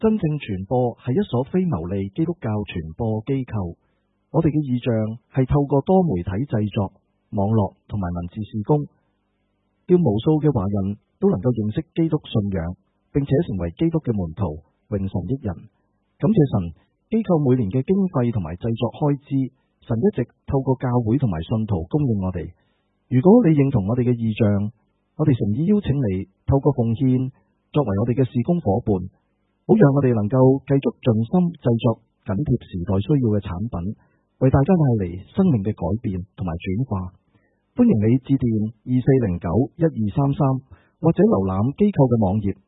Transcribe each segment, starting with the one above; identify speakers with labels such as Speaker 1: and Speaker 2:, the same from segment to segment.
Speaker 1: 真正傳播係一所非牟利基督教傳播機構。我哋嘅異象係透過多媒體製作、網絡同埋文字事工，叫無數嘅華人都能夠認識基督信仰，並且成為基督嘅門徒，榮神益人。感謝神，機構每年嘅經費同埋製作開支，神一直透過教會同埋信徒供應我哋。如果你認同我哋嘅異象，我哋誠意邀請你透過奉獻作為我哋嘅事工夥伴，好讓我哋能夠繼續盡心製作緊貼時代需要嘅產品，為大家帶嚟生命嘅改變同埋轉化。歡迎你致電2409-1233，或者瀏覽機構嘅網頁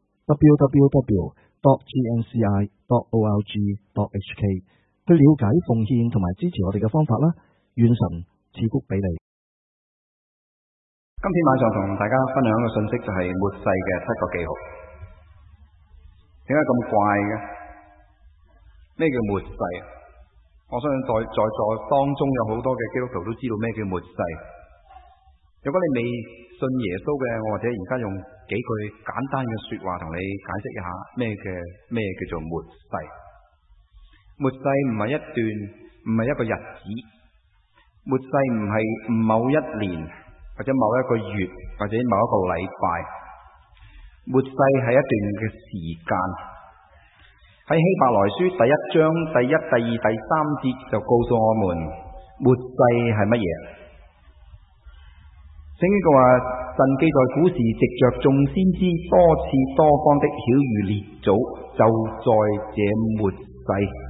Speaker 1: www.gnci.org.hk 去了解奉獻同埋支持我哋嘅方法啦。願神賜福俾你。
Speaker 2: 今天晚上同大家分享嘅信息就係末世嘅7個記號。點解咁怪嘅？咩叫末世？我相信在座當中有好多嘅基督徒都知道咩叫末世。如果你未信耶穌嘅，我或者而家用幾句簡單嘅說話同你解釋一下咩叫做末世。末世唔係一段，唔係一個日子。末世唔係某一年或者某一個月或者某一個禮拜。末世係一段嘅時間。喺希伯來書第1章第1、第2、第3節就告訴我們末世係乜嘢。聖經話，神既在古時藉着眾先知多次多方的曉諭列祖，就在這末世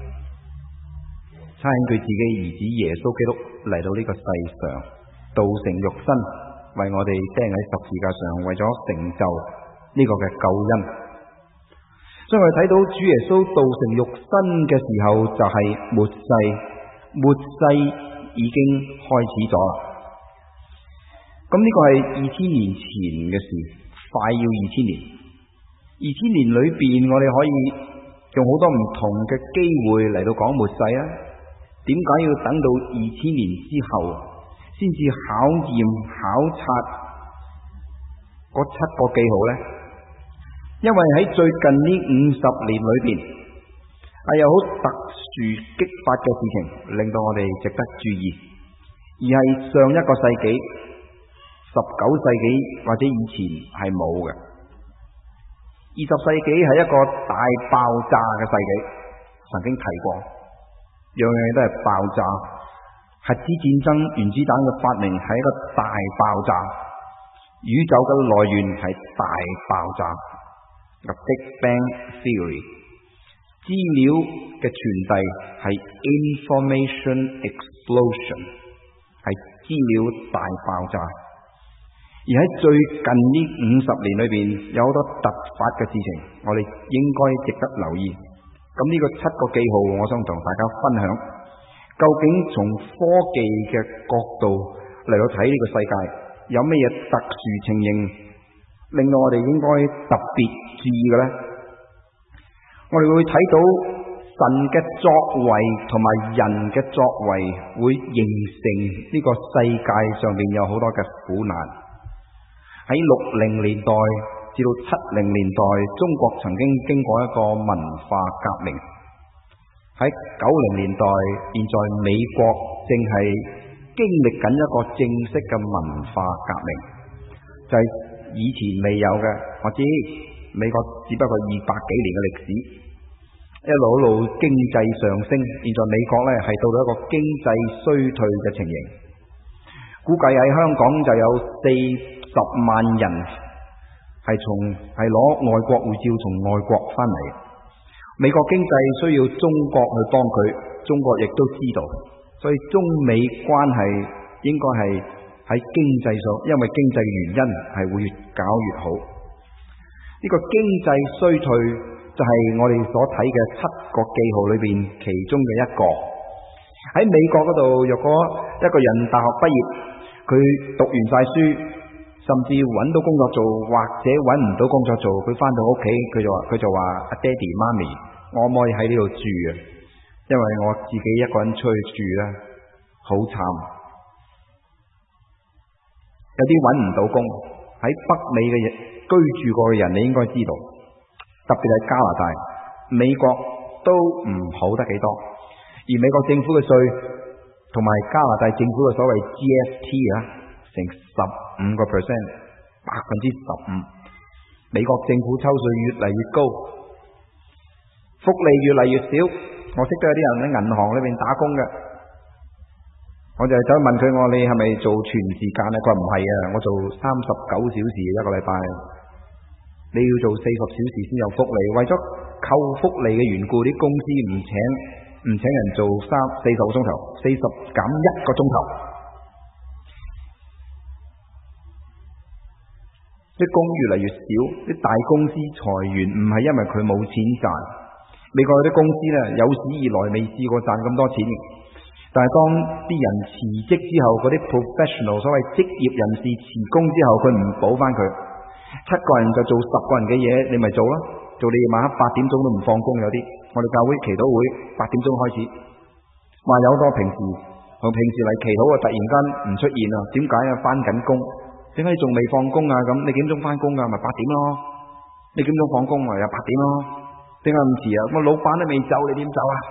Speaker 2: 差遣佢自己兒子耶穌基督嚟到呢個世上，道成肉身，為我哋釘喺十字架上，為咗成就呢個嘅救恩。所以我哋睇到主耶穌道成肉身嘅時候，就係末世，末世已經開始咗啦。咁呢個係2000年前嘅事，快要2000年。2000年裏邊，我哋可以用好多唔同嘅機會嚟到講末世啊。點解要等到2000年之後先至考驗考察嗰7個記號呢？因為喺最近呢50年裏邊，係有好特殊激發嘅事情，令到我哋值得注意。而係上一個世紀、19世紀或者以前係冇嘅。20世紀係一個大爆炸嘅世紀，曾經提過，樣樣都係爆炸。核子戰爭、原子彈嘅發明係一個大爆炸，宇宙嘅來源係大爆炸。Big Bang Theory， 資料嘅傳遞係 Information Explosion， 係資料大爆炸。而喺最近呢50年裏邊，有好多突發嘅事情，我哋應該值得留意。咁呢個7個記號，我想同大家分享，究竟從科技嘅角度嚟到睇呢個世界，有咩嘢特殊情形，令到我哋應該特別注意嘅呢？我哋會睇到神嘅作為同埋人嘅作為會形成呢個世界上面有好多嘅苦難。喺60年代至到70年代，中國曾經經過一個文化革命。喺90年代，現在美國正係經歷緊一個正式嘅文化革命，就係以前未有嘅。我知美國只不過200幾年嘅歷史，一路經濟上升，現在美國呢係到咗一個經濟衰退嘅情形。估計喺香港就有40萬人係攞外國護照從外國翻嚟。美國經濟需要中國去幫佢，中國亦都知道，所以中美關係應該係喺經濟上，因為經濟原因係會越搞越好。呢個經濟衰退就係我哋所睇嘅7個記號裏邊其中嘅一個。喺美國嗰度，若果一個人大學畢業，佢讀完晒書，甚至揾到工作做，或者揾唔到工作做，佢翻到屋企，佢就話阿爹哋媽咪，我可唔可以喺呢度住啊？因為我自己一個人出去住啦，好慘。有啲揾唔到工，喺北美嘅居住過嘅人，你應該知道，特別係加拿大， 美國都唔好得幾多，而美國政府嘅稅同埋加拿大政府嘅所謂 GST 成15%，15%，美國政府抽稅越嚟越高，福利越嚟越少。我識得有啲人喺銀行裏邊打工嘅，我就走去問佢，我話你係咪做全時間咧？佢話唔係啊，我做39小時一個禮拜，你要做40小時先有福利。為咗扣福利嘅緣故，啲公司唔請人做40個鐘頭，40減1個鐘頭。啲工越嚟越少，啲大公司裁員唔係因為佢冇錢賺。美國有啲公司呢，有史以來未試過賺咁多錢，但係當啲人辭職之後，嗰啲 professional 所謂職業人士辭工之後，佢唔補翻佢，7個人就做10個人嘅嘢，你咪做咯，做你夜晚黑8點鐘都唔放工。有啲我哋教會祈禱會8點鐘開始，話有好多平時嚟祈禱突然間唔出現啊，點解啊？翻緊工，點解你仲未放工啊？咁你幾點鐘翻工啊？咪8點咯，你幾點鐘放工咪又8點咯，點解咁遲啊？我老闆都未走，你點走啊？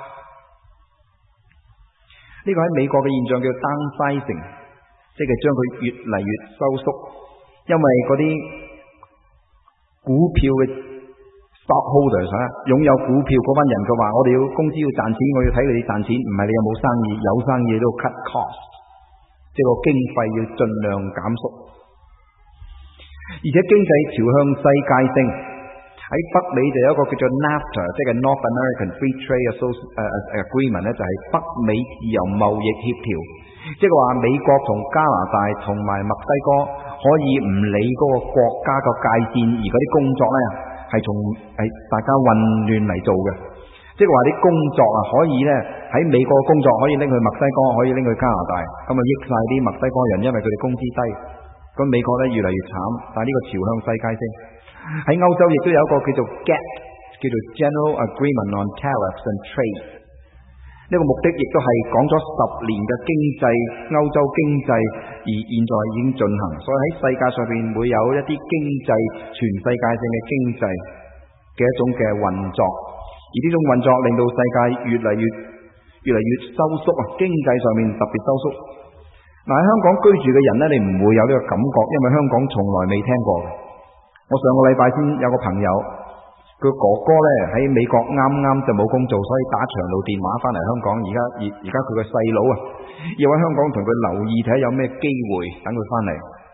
Speaker 2: 呢個喺美國嘅現象叫 downsizing， 即係將佢越嚟越收縮，因為嗰啲股票嘅 stockholders 擁有股票嗰班人，佢話我哋要公司要賺錢，我要睇你哋賺錢，唔係你有冇生意，有生意都要 cut cost， 即係個經費要盡量減縮，而且經濟朝向世界性。喺北美就有一個叫做 NAFTA， 即係 North American Free Trade Agreement 咧，就係北美自由貿易協調，即係話美國同加拿大同埋墨西哥可以唔理嗰個國家個界線，而嗰啲工作咧係大家混亂嚟做嘅，即係話啲工作可以咧喺美國嘅工作可以拎去墨西哥，可以拎去加拿大，咁益晒啲墨西哥人，因為佢哋工資低。咁美國咧越嚟越慘，但係呢個朝向世界性。喺歐洲亦都有一個叫做 GATT， 叫做 General Agreement on Tariffs and Trade。呢個目的亦都係講咗10年嘅經濟，歐洲經濟，而現在已經進行。所以喺世界上邊會有一啲經濟全世界性嘅經濟嘅一種嘅運作，而呢種運作令到世界越嚟越收縮啊！經濟上面特別收縮。嗱，喺香港居住嘅人呢，你唔會有呢個感覺，因為香港從來未聽過。我上個禮拜先有個朋友，佢哥哥呢喺美國啱啱就冇工做，所以打長途電話翻嚟香港。而家佢個細佬要喺香港同佢留意睇有咩機會等佢翻嚟。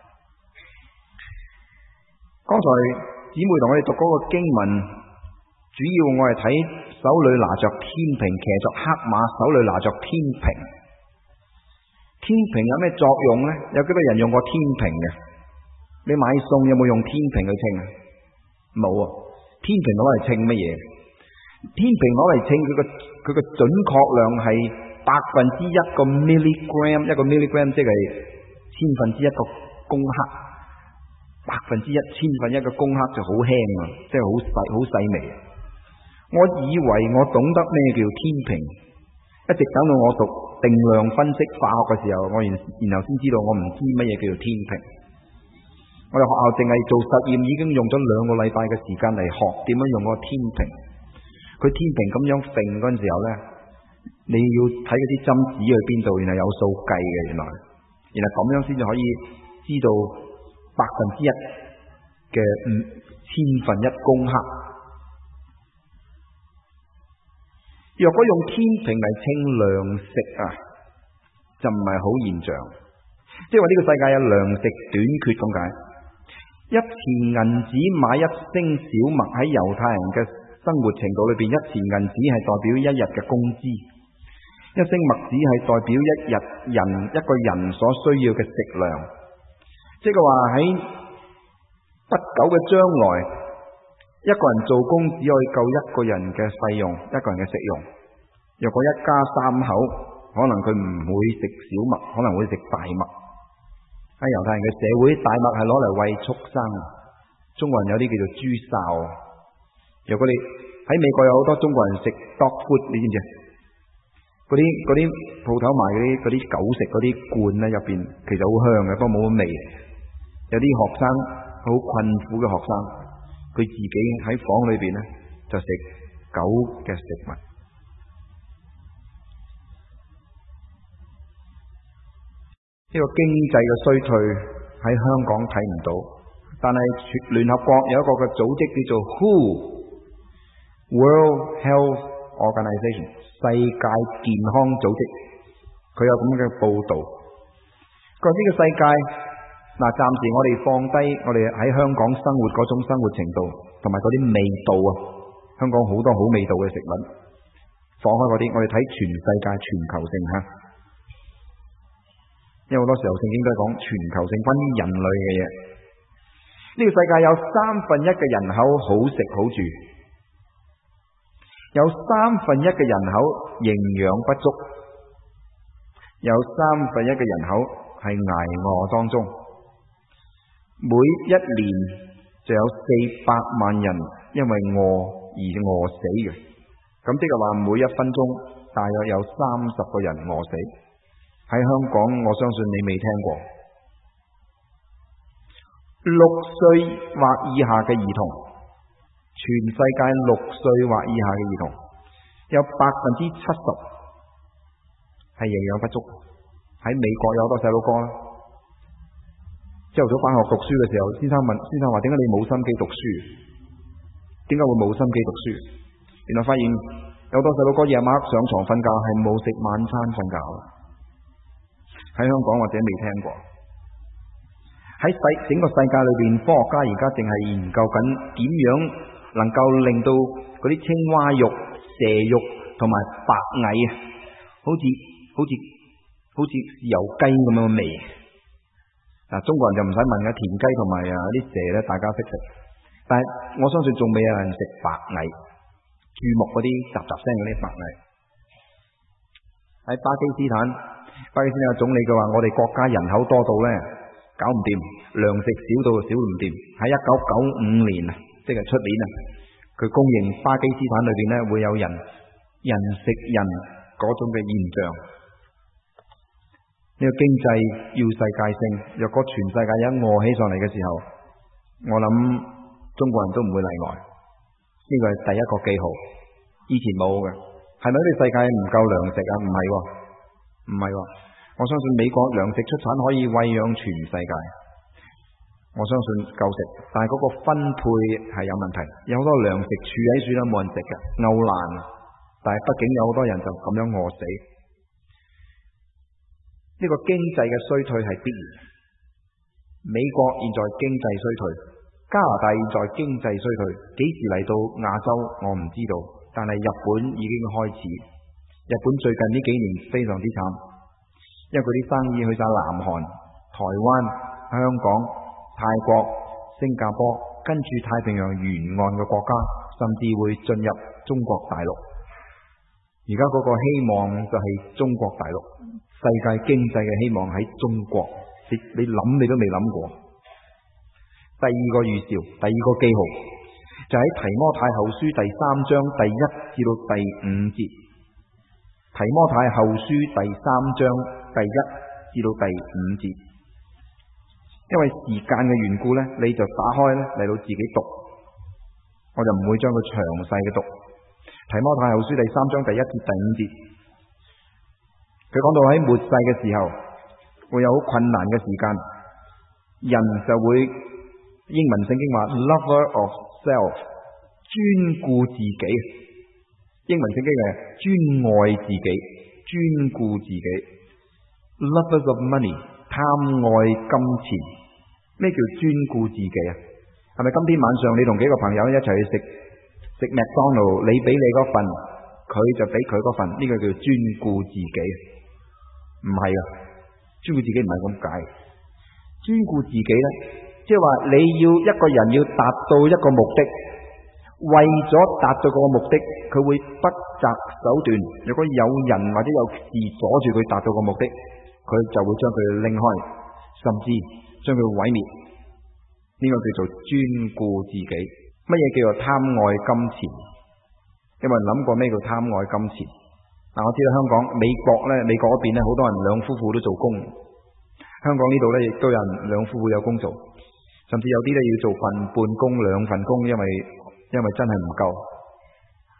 Speaker 2: 剛才姊妹同我哋讀嗰個經文，主要我係睇手裏拿着天平，騎着黑馬，手裏拿着天平。天平有咩作用呢？有幾多人用過天平嘅？你買餸有冇用天平去稱啊？冇啊！天平攞嚟稱乜嘢？天平攞嚟稱佢個準確量係1%個 milligram， 一個 milligram 即係1/1000個公克，1/1000個公克就好輕啊，即係好細微。我以為我懂得咩叫天平，一直等到我讀定量分析化學嘅時候，然後先知道我唔知乜嘢叫做天平。我哋學校淨係做實驗已經用咗2個禮拜嘅時間嚟學點樣用個天平。佢天平咁樣揈嗰陣時候呢，你要睇嗰啲針指去邊度，原來有數計嘅，原來咁樣先至可以知道1%嘅1/1000公克。若果用天平嚟稱糧食就唔係好現象，即係話呢個世界有糧食短缺咁解。1錢銀紙買1升小麥，喺猶太人嘅生活程度裏邊，1錢銀紙係代表1日嘅工資，1升麥子係代表一個人所需要嘅食糧。即係話喺不久嘅將來，一個人做工只可以夠一個人嘅費用，一個人嘅食用。若果一家3口，可能佢唔會食小麥，可能會食大麥。喺猶太人嘅社會，大麥係攞嚟餵畜生，中國人有啲叫做豬哨。如果你喺美國有好多中國人食 dog food， 你知唔知？嗰啲鋪頭賣嗰啲狗食嗰啲罐咧，入邊其實好香嘅，不過冇乜味。有啲學生好困苦嘅學生，佢自己喺房裏邊咧就食狗嘅食物。呢個經濟嘅衰退喺香港睇唔到，但係聯合國有一個嘅組織叫做 WHO，World Health Organization， 世界健康組織，佢有咁嘅報導。佢話呢個世界暫時我哋放低我哋喺香港生活嗰種生活程度，同埋嗰啲味道啊，香港好多好味道嘅食物，放開嗰啲，我哋睇全世界全球性嚇。因為好多時候聖經都係講全球性關於人類嘅嘢。呢個世界有1/3嘅人口好食好住，有1/3嘅人口營養不足，有1/3嘅人口係挨餓當中。每一年就有400萬人因為餓而餓死嘅，咁即係話每1分鐘大約有30個人餓死。喺香港，我相信你未聽過。6歲或以下嘅兒童，全世界6歲或以下嘅兒童有70%係營養不足。喺美國有好多細路哥啦，朝頭早返學讀書嘅時候，先生話點解你冇心機讀書？點解會冇心機讀書？原來發現有好多細路哥夜晚上床瞓覺係冇食晚餐瞓覺。喺香港或者未聽過。喺整個世界裏邊，科學家而家淨係研究緊點樣能夠令到嗰啲青蛙肉、蛇肉同埋白蟻啊，好似油雞咁樣嘅味。中國人就唔使問嘅，田雞同埋啲蛇咧，大家識食。但係我相信仲未有人食白蟻，注目嗰啲雜雜聲嗰啲白蟻。喺巴基斯坦嘅總理佢話：我哋國家人口多到呢，搞唔掂，糧食少到少唔掂。喺1995年啊，即係出年啊，佢公認巴基斯坦裏邊呢會有人食人嗰種嘅現象。呢個經濟要世界性，若果全世界一餓起上嚟嘅時候，我諗中國人都唔會例外。呢個係第一個記號，以前冇嘅。係咪呢個世界唔夠糧食啊？唔係喎。我相信美國糧食出產可以餵養全世界，我相信夠食，但係嗰個分配係有問題，有好多糧食儲喺處都冇人食嘅，漚爛。但係畢竟有好多人就咁樣餓死。呢個經濟嘅衰退係必然。美國現在經濟衰退，加拿大現在經濟衰退，幾時嚟到亞洲我唔知道，但係日本已經開始。日本最近呢幾年非常之慘，因為佢啲生意去晒南韓、台灣、香港、泰國、新加坡，跟住太平洋沿岸嘅國家，甚至會進入中國大陸。而家嗰個希望就係中國大陸，世界經濟嘅希望喺中國。你諗你都未諗過。第二個預兆，第二個記號，就喺提摩太後書第3章第1至到第5節。提摩太後書第3章第1至到第5節，因為時間嘅緣故呢，你就打開呢嚟到自己讀，我就唔會將佢詳細嘅讀。提摩太後書第3章第1至第5節，佢講到喺末世嘅時候會有好困難嘅時間，人就會，英文聖經話 lover of self， 專顧自己。英文聖經係專愛自己，專顧自己。Lovers of money， 貪愛金錢。咩叫專顧自己啊？係咪今天晚上你同幾個朋友一齊去食麥當勞，你俾你嗰份，佢就俾佢嗰份，呢個叫專顧自己？唔係啊，專顧自己唔係咁解。專顧自己呢，即係話你要一個人要達到一個目的。為咗達到嗰個目的，佢會不擇手段。如果有人或者有事阻住佢達到個目的，佢就會將佢拎開，甚至將佢毀滅。呢個叫做專顧自己。乜嘢叫做貪愛金錢？有冇人諗過咩叫貪愛金錢？我知道香港、美國嗰邊好多人兩夫婦都做工。香港呢度亦都有人兩夫婦有工做，甚至有啲要做份半工、2份工，因為真係唔夠。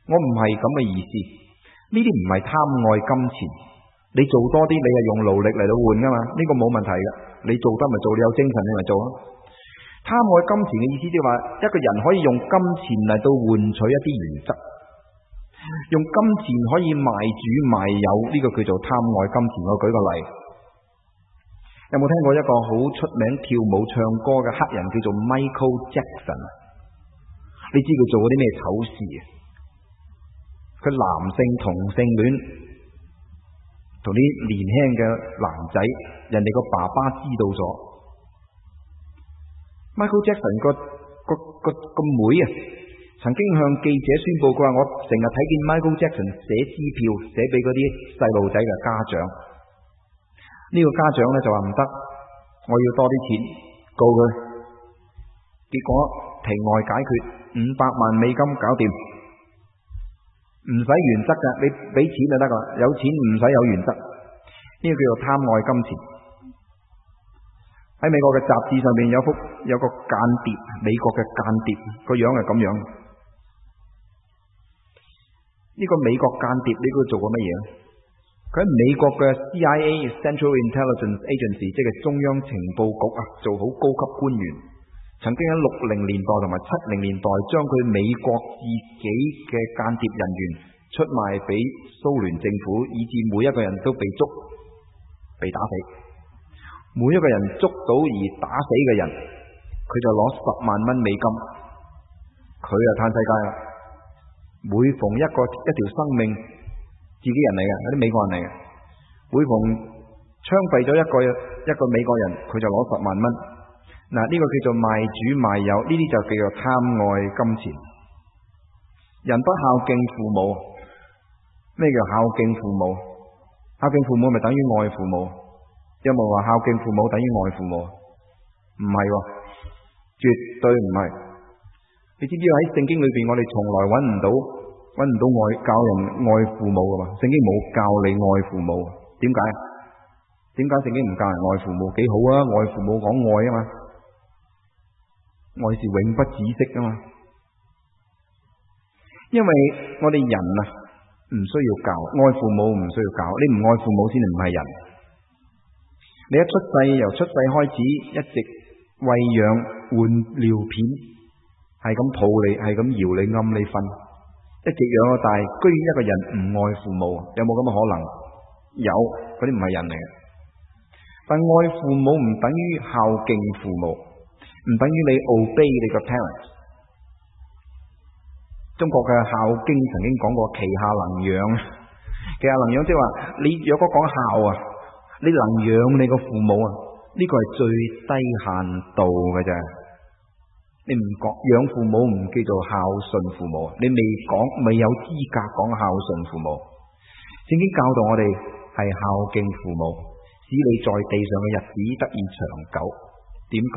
Speaker 2: 我唔係咁嘅意思，呢啲唔係貪愛金錢。你做多啲，你係用勞力嚟到換噶嘛？呢個冇問題嘅。你做得咪做，你有精神你咪做咯。貪愛金錢嘅意思即係話，一個人可以用金錢嚟到換取一啲原則，用金錢可以賣主賣友，呢個叫做貪愛金錢。我舉個例，有冇聽過一個好出名跳舞唱歌嘅黑人叫做 Michael Jackson？ 你知佢做過啲咩醜事啊？佢男性同性戀，同啲年輕嘅男仔，人哋個爸爸知道咗。Michael Jackson 個妹啊，曾經向記者宣布，佢話我成日睇見 Michael Jackson 寫支票寫俾嗰啲細路仔嘅家長，呢個家長咧就話唔得，我要多啲錢告佢。結果庭外解決，$500萬搞掂，唔使原則噶，你俾錢就得噶，有錢唔使有原則，呢個叫做貪愛金錢。喺美國嘅雜誌上面有個間諜，美國嘅間諜個樣係咁樣。呢個美國間諜你估做過乜嘢？佢喺美國嘅 CIA Central Intelligence Agency， 即係中央情報局啊，做好高級官員。曾經喺60年代同埋70年代，將佢美國自己嘅間諜人員出賣俾蘇聯政府，以致每一個人都被捉、被打死。每一個人捉到而打死嘅人，佢就攞$10萬。佢就嘆世界啦。每逢一條生命，自己人嚟嘅，有啲美國人嚟嘅，每逢槍斃咗一個美國人，佢就攞$10萬。嗱，呢個叫做賣主賣友，呢啲就叫做貪愛金錢。人不孝敬父母，咩叫孝敬父母？孝敬父母咪等於愛父母？有冇話孝敬父母等於愛父母？唔係喎，絕對唔係。你知唔知喺聖經裏邊，我哋從來揾唔到教人愛父母噶嘛？聖經冇教你愛父母，點解？點解聖經唔教人愛父母？幾好啊！愛父母講愛啊嘛，愛是永不止息啊嘛。因為我哋人啊，唔需要教，愛父母唔需要教，你唔愛父母先至唔係人。你一出世，由出世開始，一直餵養、換尿片，係咁抱你，係咁搖你、暗你瞓，一直養到大。居然一個人唔愛父母，有冇咁嘅可能？有，嗰啲唔係人嚟嘅。但愛父母唔等於孝敬父母，唔等於你 obey 你個 parents。中國嘅《孝經》曾經講過其下能養，其下能養即係話你若果講孝啊，你能養你個父母啊，呢個係最低限度嘅啫。你唔講養父母唔叫做孝順父母，你未有資格講孝順父母。聖經教導我哋係孝敬父母，使你在地上嘅日子得以長久。點解？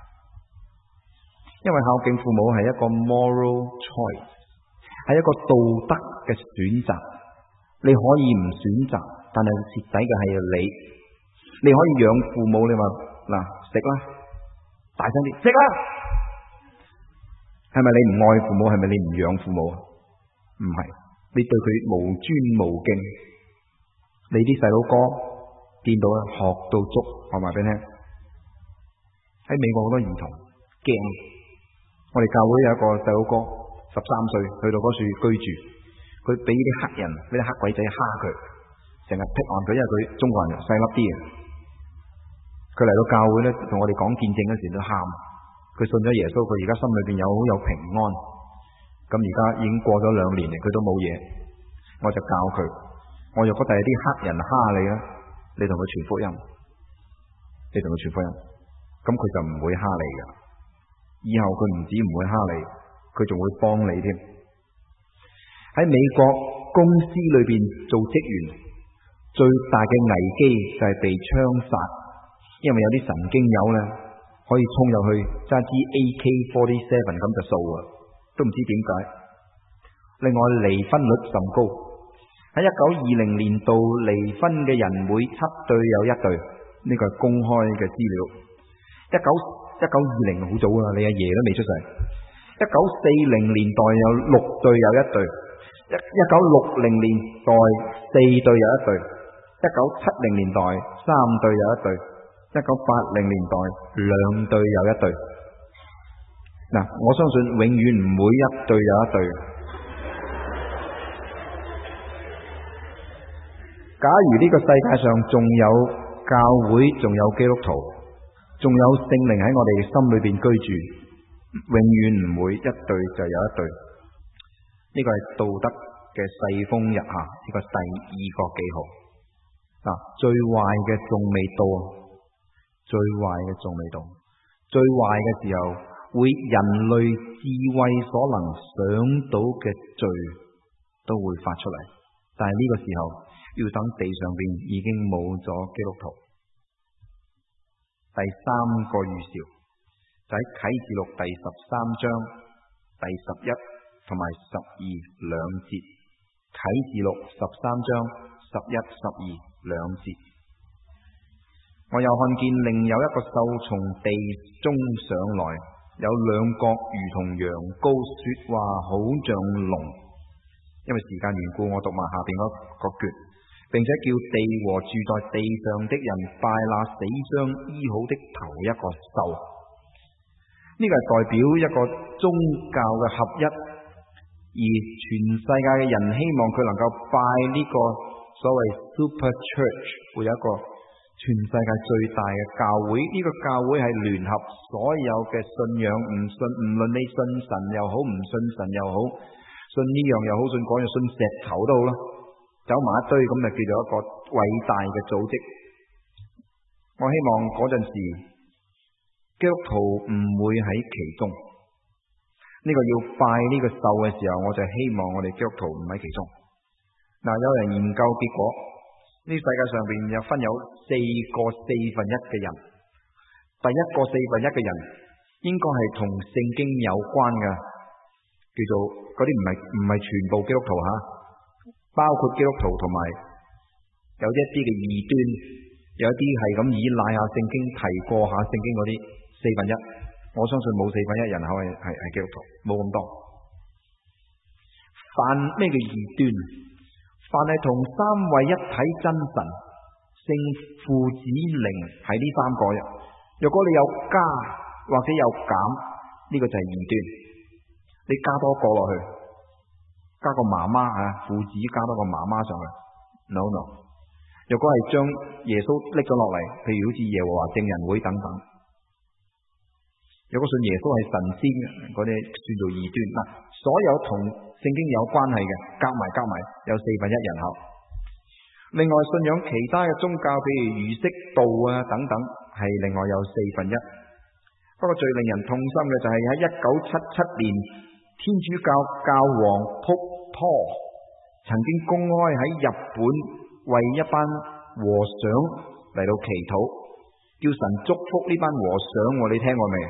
Speaker 2: 因為孝敬父母係一個 moral choice， 係一個道德嘅選擇。你可以唔選擇，但係蝕底嘅係你。你可以養父母，你話嗱食啦，大聲啲食啦。係咪你唔愛父母？係咪你唔養父母？唔係，你對佢無尊無敬。你啲細佬哥見到啦，學到足，話埋俾你聽。喺美國好多兒童驚，我哋教會有一個細佬哥13歲，去到嗰處居住，佢俾啲黑人、俾啲黑鬼仔蝦佢，成日劈案佢，因為佢中國人細粒啲嘅。佢嚟到教會咧，同我哋講見證嗰時都喊。佢信咗耶穌，佢而家心裏邊有平安。咁而家已經過咗2年，佢都冇嘢。我就教佢，我若果第日啲黑人蝦你咧，你同佢傳福音，你同佢傳福音，咁佢就唔會蝦你噶。以後佢唔止唔會蝦你，佢仲會幫你添。喺美國公司裏邊做職員，最大嘅危機就係被槍殺，因為有啲神經友咧，可以衝入去揸支 AK-47 咁就掃啊，都唔知點解。另外離婚率甚高，喺1920年度離婚嘅人每7對有1對，呢個係公開嘅資料。1920好早啊，你阿爺都未出世。1940年代有6對有1對， 1960年代4隊有一隊，1970年代3隊有一隊，1980年代2隊有一隊。嗱，我相信永遠唔會一隊有一隊。假如呢個世界上仲有教會，仲有基督徒，仲有聖靈喺我哋心裏邊居住，永遠唔會一隊就有一隊。呢個係道德嘅世風日下，呢個第2個記號。最壞嘅仲未到，最壞嘅仲未到，最壞嘅時候會人類智慧所能想到嘅罪都會發出嚟，但係呢個時候要等地上邊已經冇咗基督徒。第3個預兆就喺啟示錄第13章第11同埋12兩節。啟示錄13章11、12兩節。我又看見另有一個獸從地中上來，有兩角如同羊羔，說話好像龍。因為時間緣故，我讀埋下邊嗰個橛，並且叫地和住在地上的人拜那死將醫好的頭一個獸。呢個係代表一個宗教嘅合一，而全世界嘅人希望佢能夠拜呢個所謂 Super Church， 會有一個全世界最大嘅教會。呢個教會係聯合所有嘅信仰，唔論你信神又好，唔信神又好，信呢樣又好，信嗰樣，信石頭都好啦，走埋一堆咁就叫做一個偉大嘅組織。我希望嗰陣時基督徒唔會喺其中。呢個要拜呢個獸嘅時候，我就希望我哋基督徒唔喺其中。有人研究結果，呢世界上邊分有4個1/4嘅人。第一個1/4嘅人應該係同聖經有關嘅，叫做嗰啲唔係全部基督徒吓，包括基督徒同埋有一啲嘅異端，有一啲係咁依賴下聖經，提過下聖經嗰啲1/4。我相信冇1/4人口係基督徒，冇咁多。凡咩叫異端？凡係同三位一體真神、聖父子靈係呢3個人。若果你有加或者有減，呢個就係異端。你加多個落去，加個媽媽父子加多個媽媽上去 ，no。若果係將耶穌拎咗落嚟，譬如好似耶和華證人會等等。如果信耶穌係神仙嘅，嗰啲算做異端。所有同聖經有關係嘅，加埋有1/4人口。另外信仰其他嘅宗教，譬如儒釋道等等，係另外有1/4。不過最令人痛心嘅就係喺1977年，天主教教皇普陀曾經公開喺日本為一班和尚嚟到祈禱，叫神祝福呢班和尚。你聽過未？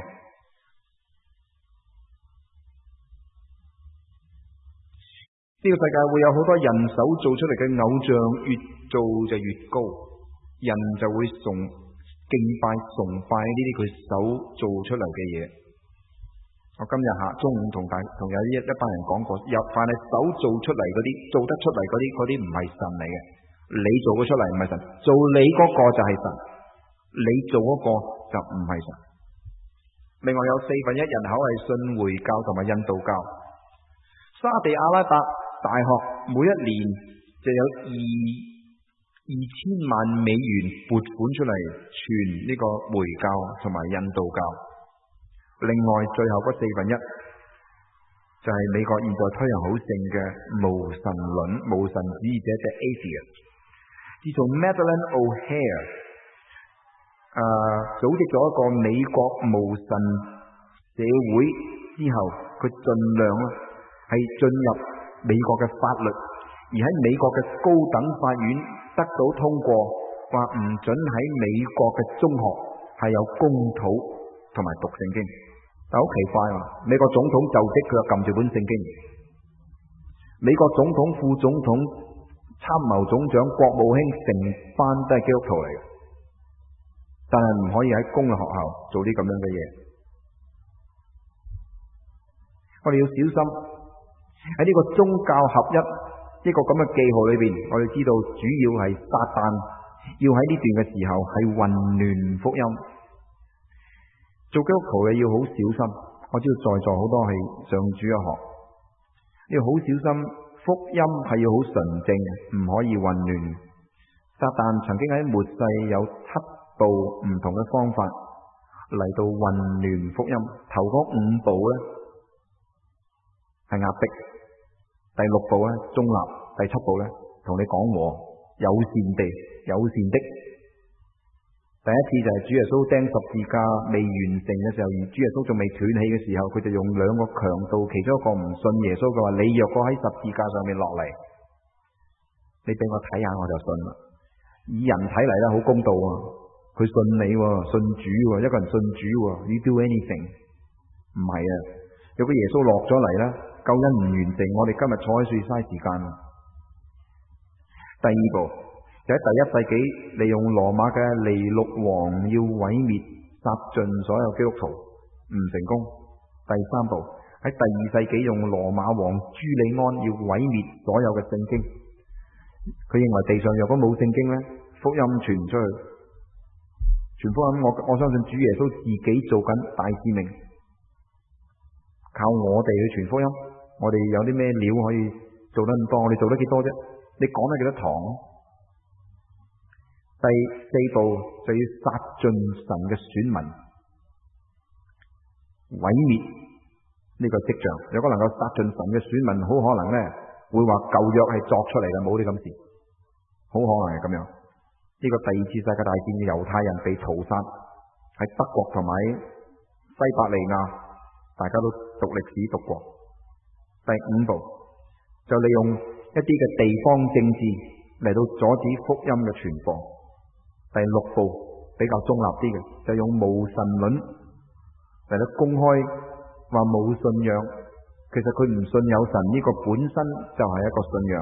Speaker 2: 呢個世界會有好多人手做出嚟嘅偶像，越做就越高，人就會敬拜崇拜呢啲佢手做出嚟嘅嘢。我今日中午同有一班人講過，凡係手做出嚟嗰啲，做得出嚟嗰啲唔係神嚟嘅，你做咗出嚟唔係神，做你嗰個就係神，你做嗰個就唔係神。另外有1/4人口係信回教同埋印度教。沙地阿拉伯大學每一年就有2000萬美元撥款出嚟傳呢個回教同埋印度教。另外最後嗰1/4就係美國現在推行好盛嘅無神論、無神主義者嘅 atheist。自從 Madeleine O'Hair 組織咗一個美國無神社會之後，佢盡量係進入美國嘅法律，而喺美國嘅高等法院得到通過，話唔准喺美國嘅中學係有公討同埋讀聖經。但好奇怪美國總統就職佢又撳住本聖經，美國總統、副總統、參謀總長、國務卿成班都係基督徒嚟嘅，但係唔可以喺公嘅學校做啲咁樣嘅嘢。我哋要小心。 喺呢個宗教合一一個咁嘅記號裏邊，我哋知道主要係撒旦要喺呢段嘅時候係混亂福音。做基督徒嘅要好小心，我知道在座好多係上主日學，要好小心，福音係要好純正，唔可以混亂。撒旦曾經喺末世有7步唔同嘅方法嚟到混亂福音。頭嗰5步呢係壓迫，第6步呢中立，第7步呢同你講和，友善的。第一次就係主耶穌釘十字架未完成嘅時候，而主耶穌仲未斷氣嘅時候，佢就用2個強盜，其中一個唔信耶穌嘅話，你若果喺十字架上面落嚟，你俾我睇下我就信啦。以人睇嚟咧好公道啊，佢信你，信主，一個人信主，you do anything， 唔係啊。如果耶穌落咗嚟咧，救恩唔完成，我哋今日坐喺樹嘥時間。第二步就喺第1世紀，利用羅馬嘅尼祿王要毀滅殺盡所有基督徒，唔成功。第3步喺第2世紀，用羅馬王朱利安要毀滅所有嘅聖經。佢認為地上若果冇聖經呢，福音傳唔出去。傳福音，我相信主耶穌自己做緊大使命，靠我哋去傳福音。我哋有啲咩料可以做得咁多？我哋做得幾多啫？你講得幾多堂？第4步就要殺盡神嘅選民，毀滅呢個跡象。如果能夠殺盡神嘅選民，好可能呢會話舊約係作出嚟嘅，冇呢咁事，好可能係咁樣。呢個第2次世界大戰嘅猶太人被屠殺喺德國同埋西伯利亞，大家都讀歷史讀過。第5步就利用一啲嘅地方政治嚟到阻止福音嘅傳播。第6步比較中立啲嘅，就用無神論嚟到公開話冇信仰，其實佢唔信有神，呢個本身就係一個信仰。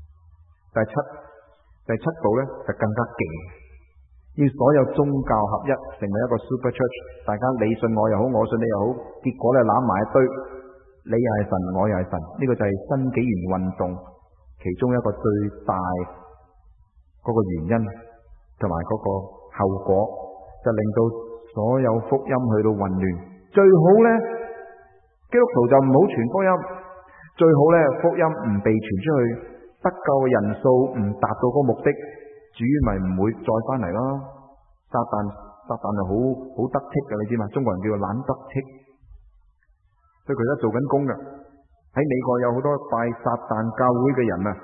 Speaker 2: 第7步呢就更加勁，要所有宗教合一，成為一個 super church， 大家你信我又好，我信你又好，結果呢攬埋一堆，你又係神，我又係神，呢個就係新紀元運動其中一個最大嗰個原因同埋嗰個後果，就令到所有福音去到混亂。最好呢，基督徒就唔好傳福音，最好呢，福音唔被傳出去，得救嘅人數唔達到嗰個目的，主咪唔會再翻嚟咯。撒旦係好得戚嘅，你知嘛？中國人叫做懶得戚，所以佢而家做緊工嘅。喺美國有好多拜撒旦教會嘅人啊，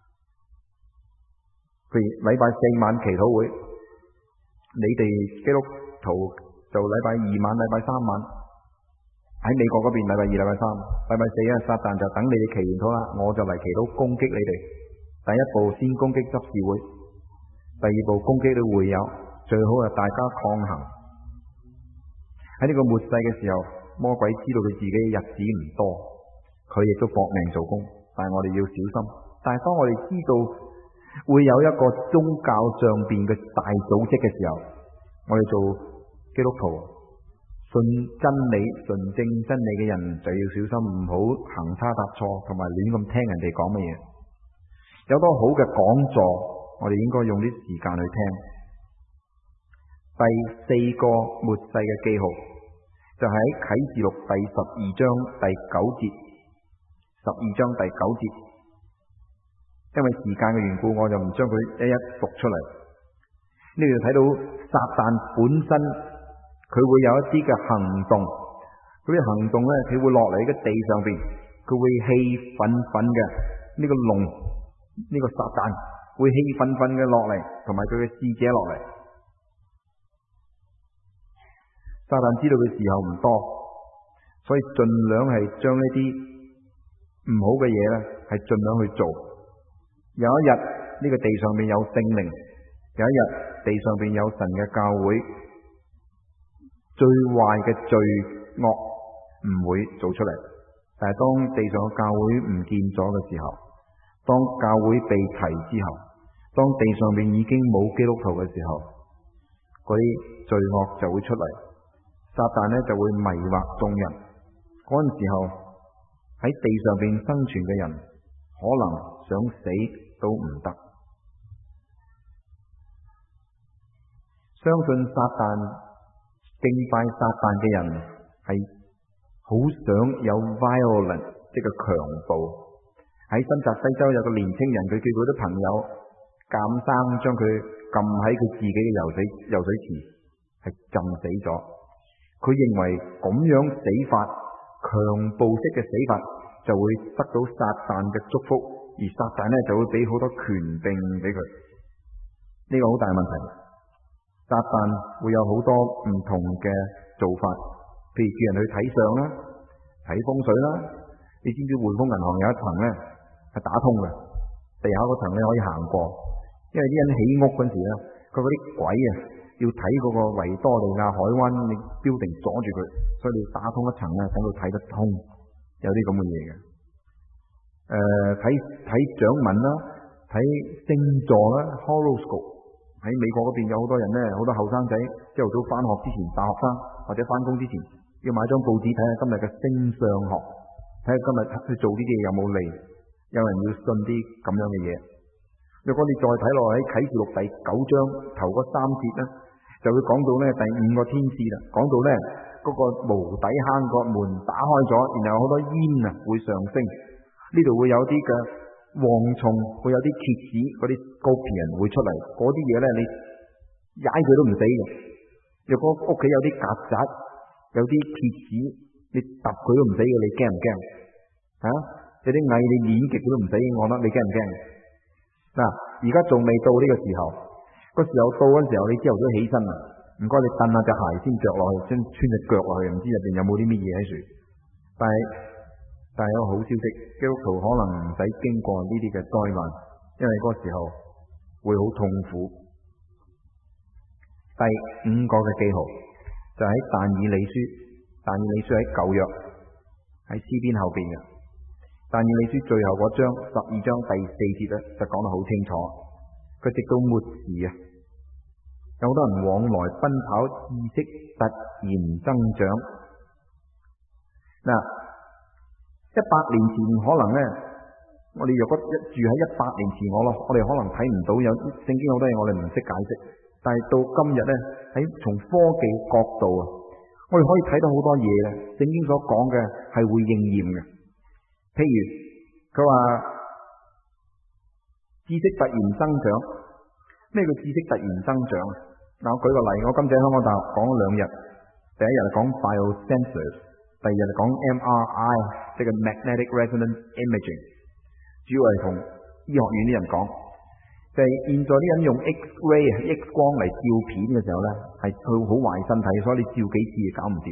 Speaker 2: 譬如禮拜4晚祈禱會，你哋基督徒就禮拜2晚、禮拜3晚。喺美國嗰邊禮拜2、禮拜3、禮拜4啊，撒旦就等你哋祈完禱啦，我就嚟祈禱攻擊你哋。第1步先攻擊執事會，第2步攻擊你會友，最好係大家抗衡。喺呢個末世嘅時候，魔鬼知道佢自己日子唔多，佢亦都搏命做工，但係我哋要小心。但係當我哋知道會有一個宗教上邊嘅大組織嘅時候，我哋做基督徒信真理、純正真理嘅人就要小心，唔好行差踏錯，同埋亂咁聽人哋講乜嘢。有多好嘅講座，我哋應該用啲時間去聽。第4個末世嘅記號就喺啟示錄第12章第9節，12章第9節。因為時間嘅緣故，我就唔將佢一一讀出嚟。呢度睇到撒旦本身，佢會有一啲嘅行動，嗰啲行動呢，佢會落嚟喺個地上邊，佢會氣憤憤嘅，呢個龍，呢個撒旦會氣憤憤嘅落嚟，同埋佢嘅使者落嚟。撒旦知道佢時候唔多，所以盡量係將呢啲唔好嘅嘢呢，係盡量去做。有一日呢個地上面有聖靈，有一日地上邊有神嘅教會，最壞嘅罪惡唔會做出嚟。但係當地上嘅教會唔見咗嘅時候，當教會被提之後，當地上面已經冇基督徒嘅時候，嗰啲罪惡就會出嚟，撒旦呢就會迷惑眾人。嗰陣時候係喺地上邊生存嘅人，可能想死都唔得。相信撒旦、敬拜撒旦嘅人係好想有 violence， 即係強暴。喺新澤西州有個年青人，佢叫佢啲朋友監生將佢撳喺佢自己嘅游水池，係浸死咗。佢認為咁樣死法，強暴式嘅死法就會得到撒旦嘅祝福，而撒旦呢就會俾好多權柄俾佢。呢個好大問題。撒旦會有好多唔同嘅做法，譬如叫人去睇相啦、睇風水啦。你知唔知匯豐銀行有一層呢係打通嘅，地下嗰層你可以行過，因為啲人起屋嗰時咧，佢嗰啲鬼啊要睇嗰個維多利亞海灣，你標定阻住佢，所以你要打通一層咧，等到睇得通，有啲咁嘅嘢嘅。睇掌紋啦，睇星座啦 ，horoscope。喺美國嗰邊有好多人呢，好多後生仔朝頭早返學之前，大學生或者返工之前，要買張報紙睇下今日嘅星相學，睇下今日去做呢啲嘢有冇利。有人要信啲咁樣嘅嘢。如果你再睇落喺啟示錄第9章頭嗰3節呢，就會講到呢第5個天使啦，講到呢嗰個無底坑個門打開咗，然後好多煙啊會上升，呢度會有啲嘅蝗蟲，會有啲蠍子，嗰啲scorpion會出嚟，嗰啲嘢呢，你踩佢都唔死嘅。如果屋企有啲曱甴，有啲蠍子，你揼佢都唔死嘅，你驚唔驚啊？有啲蟻你演極佢都唔死，我覺得你驚唔驚？嗱，而家仲未到呢個時候，個時候到嗰時候，你朝頭早起身啊，唔該你蹬下隻鞋先着落去，先穿隻腳落去，唔知入邊有冇啲乜嘢喺度。但係有個好消息，基督徒可能唔使經過呢啲嘅災難，因為嗰個時候會好痛苦。第5個嘅記號就喺但以理書，但以理書喺舊約喺詩篇後邊嘅。但以理書最後嗰章12章第4節咧，就講得好清楚。佢直到末時啊，有好多人往來奔跑，知識突然增長。嗱，100年前可能呢，我哋若果住喺100年前，我哋可能睇唔到，有聖經好多嘢我哋唔識解釋。但係到今日呢，喺從科技角度啊，我哋可以睇到好多嘢嘅。聖經所講嘅係會應驗嘅。譬如佢話知識突然增長，咩叫知識突然增長？嗱，我舉個例，我今次喺香港大學講咗2日，第一日講 biosensors， 第二日講 MRI， 即係 magnetic resonance imaging， 主要係同醫學院啲人講，就係現在啲人用 X-ray X 光嚟照片嘅時候呢，係佢好壞身體，所以你照幾次搞唔掂。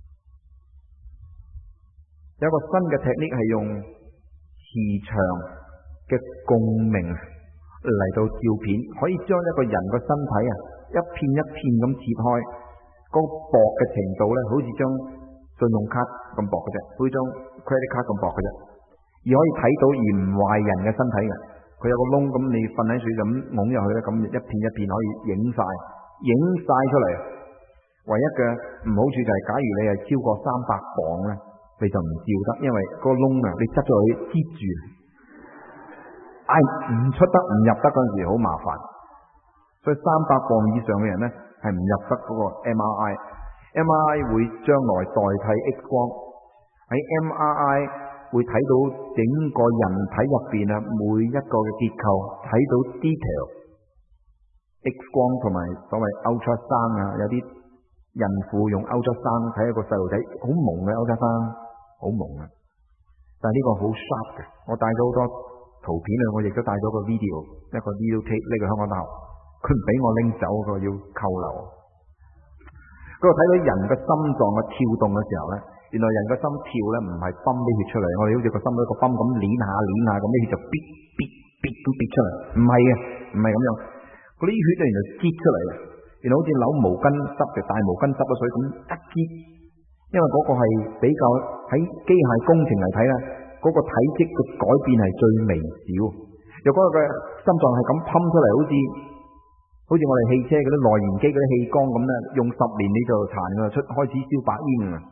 Speaker 2: 有一個新嘅 technique 係用磁場嘅共鳴嚟到照片，可以將一個人個身體啊一片一片咁切開，嗰個薄嘅程度呢，好似張信用卡咁薄嘅啫，好似張 credit card 咁薄嘅啫，而可以睇到而唔壞人嘅身體嘅。佢有個窿，咁你瞓喺水咁㧬入去呢，咁一片一片可以影晒出嚟。唯一嘅唔好處就係，假如你係超過300磅呢，你就唔照得，因為個窿啊，你執咗佢黐住，唔出得唔入得嗰陣時好麻煩。所以300磅以上嘅人呢，係唔入得嗰個 MRI。MRI 會將來代替 X 光，喺 MRI 會睇到整個人體入邊啊每一個嘅結構，睇到 detail。X 光同埋所謂 ultrasound 啊，有啲孕婦用 ultrasound 睇一個細路仔好蒙嘅 ultrasound，好蒙啊！但係呢個好 sharp 嘅，我帶咗好多圖片啊，我亦都帶咗個 video， 一個 video tape 呢個香港大學，佢唔俾我拎走，佢要扣留。嗰個睇到人嘅心臟嘅跳動嘅時候呢，原來人嘅心跳呢唔係泵啲血出嚟，我哋好似個心一個泵咁捻下，咁啲血就咇咁咇出嚟，唔係嘅，唔係咁樣，嗰啲血就原來擠出嚟嘅，原來好似扭毛巾濕嘅大毛巾濕咗水咁一擠，因為嗰個係比較喺機械工程嚟睇呢，嗰個體積嘅改變係最微小。若果佢嘅心臟係咁噴出嚟，好似我哋汽車嗰啲內燃機嗰啲氣缸咁呢，用10年你就殘㗎，開始燒白煙啊！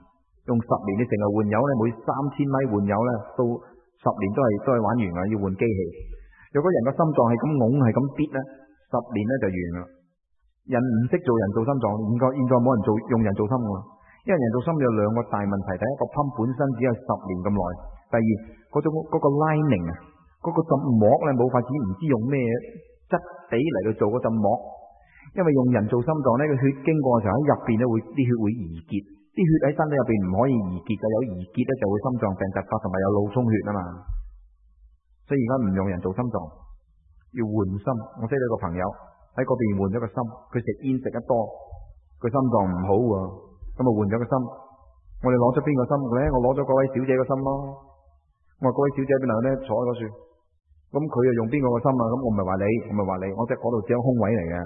Speaker 2: 用10年，你成日換油咧，每3000米換油咧，到10年都係玩完㗎，要換機器。如果人個心臟係咁拱係咁跌咧，10年咧就完啦。人唔識做人造心臟，現在冇人用人造心㗎，因為人造心有兩個大問題，第一個泵本身只有10年咁耐，第二嗰個 lining 啊，嗰個浸膜咧冇法子，唔知用咩質地嚟到做嗰浸膜，因為用人造心臟咧，個血經過嘅時候喺入邊咧啲血會凝結，啲血喺身體入邊唔可以凝結嘅，有凝結咧就會心臟病突發同埋有腦充血啊嘛。所以而家唔用人造心臟，要換心。我識到個朋友喺嗰邊換咗個心，佢食煙食得多，佢心臟唔好喎，咁啊換咗個心。我哋攞咗邊個心咧？我攞咗嗰位小姐個心咯。我話嗰位小姐邊度咧？坐喺嗰處。咁佢又用邊個個心啊？咁我唔係話你，我即係嗰度只有空位嚟嘅。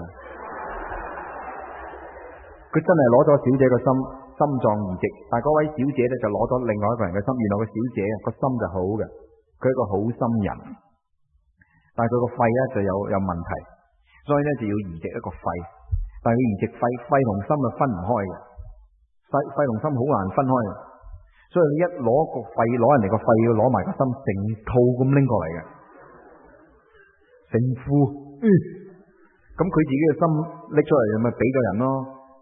Speaker 2: 佢真係攞咗小姐個心臟移植，但係嗰位小姐咧就攞咗另外一個人嘅心。原來個小姐個心就好嘅，佢係一個好心人，但係佢個肺咧就有問題，所以咧就要移植一個肺。但係佢移植肺同心係分唔開嘅，肺同心好難分開嘅，所以你一攞個肺，攞人哋個肺，要攞埋個心，成套咁拎過嚟嘅，成副。咁佢自己嘅心拎出嚟，咪俾個人咯。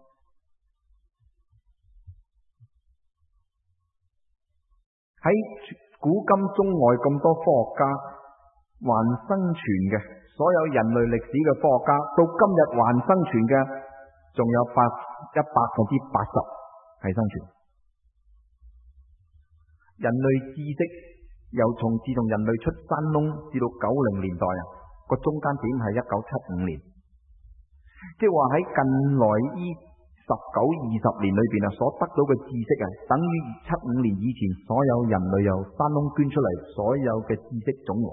Speaker 2: 喺古今中外咁多科學家還生存嘅，所有人類歷史嘅科學家到今日還生存嘅，仲有180%係生存。人類知識自從人類出山窿至到90年代啊，個中間點係1975年，即係話喺近來呢19-20年裏邊啊，所得到嘅知識啊，等於75年以前所有人類由山窿捐出嚟所有嘅知識總和。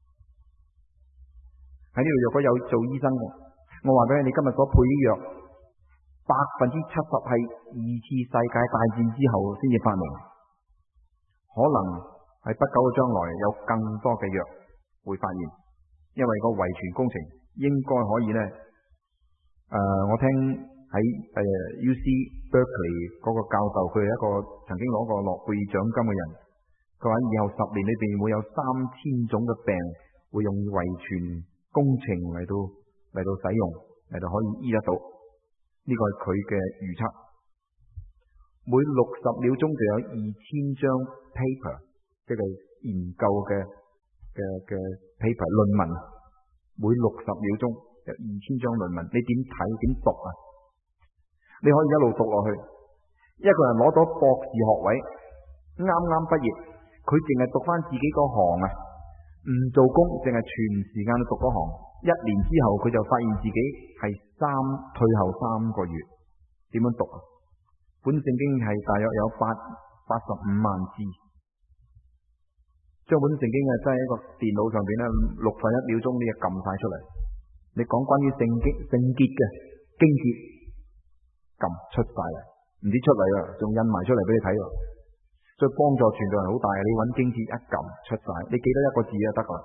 Speaker 2: 喺呢度若果有做醫生嘅，我話俾你，你今日所配啲藥70%係2次世界大戰之後先至發明，可能喺不久嘅將來有更多嘅藥會發現，因為個遺傳工程應該可以呢。我聽喺UC Berkeley 嗰個教授，佢係一個曾經攞過諾貝爾獎金嘅人，佢話以後10年裏邊會有3000種嘅病會用遺傳工程嚟到使用，嚟到可以醫得到。呢個係佢嘅預測。每60秒鐘就有2000張 paper， 即係研究嘅 paper 論文，每60秒鐘有2000張論文，你點睇點讀啊？你可以一路讀落去。一個人攞咗博士學位，啱啱畢業，佢淨係讀翻自己嗰行啊，唔做工，淨係全時間去讀嗰行。1年之後，佢就發現自己係退後3個月。點樣讀啊？本聖經係大約有85萬字，將本聖經啊真係喺個電腦上邊咧，6分1秒鐘呢嘢撳晒出嚟。你講關於聖潔嘅經節，撳出晒嚟，唔知出嚟啊，仲印埋出嚟俾你睇喎。所以幫助傳道人好大，你揾經節一撳出晒，你記得1個字就得啦。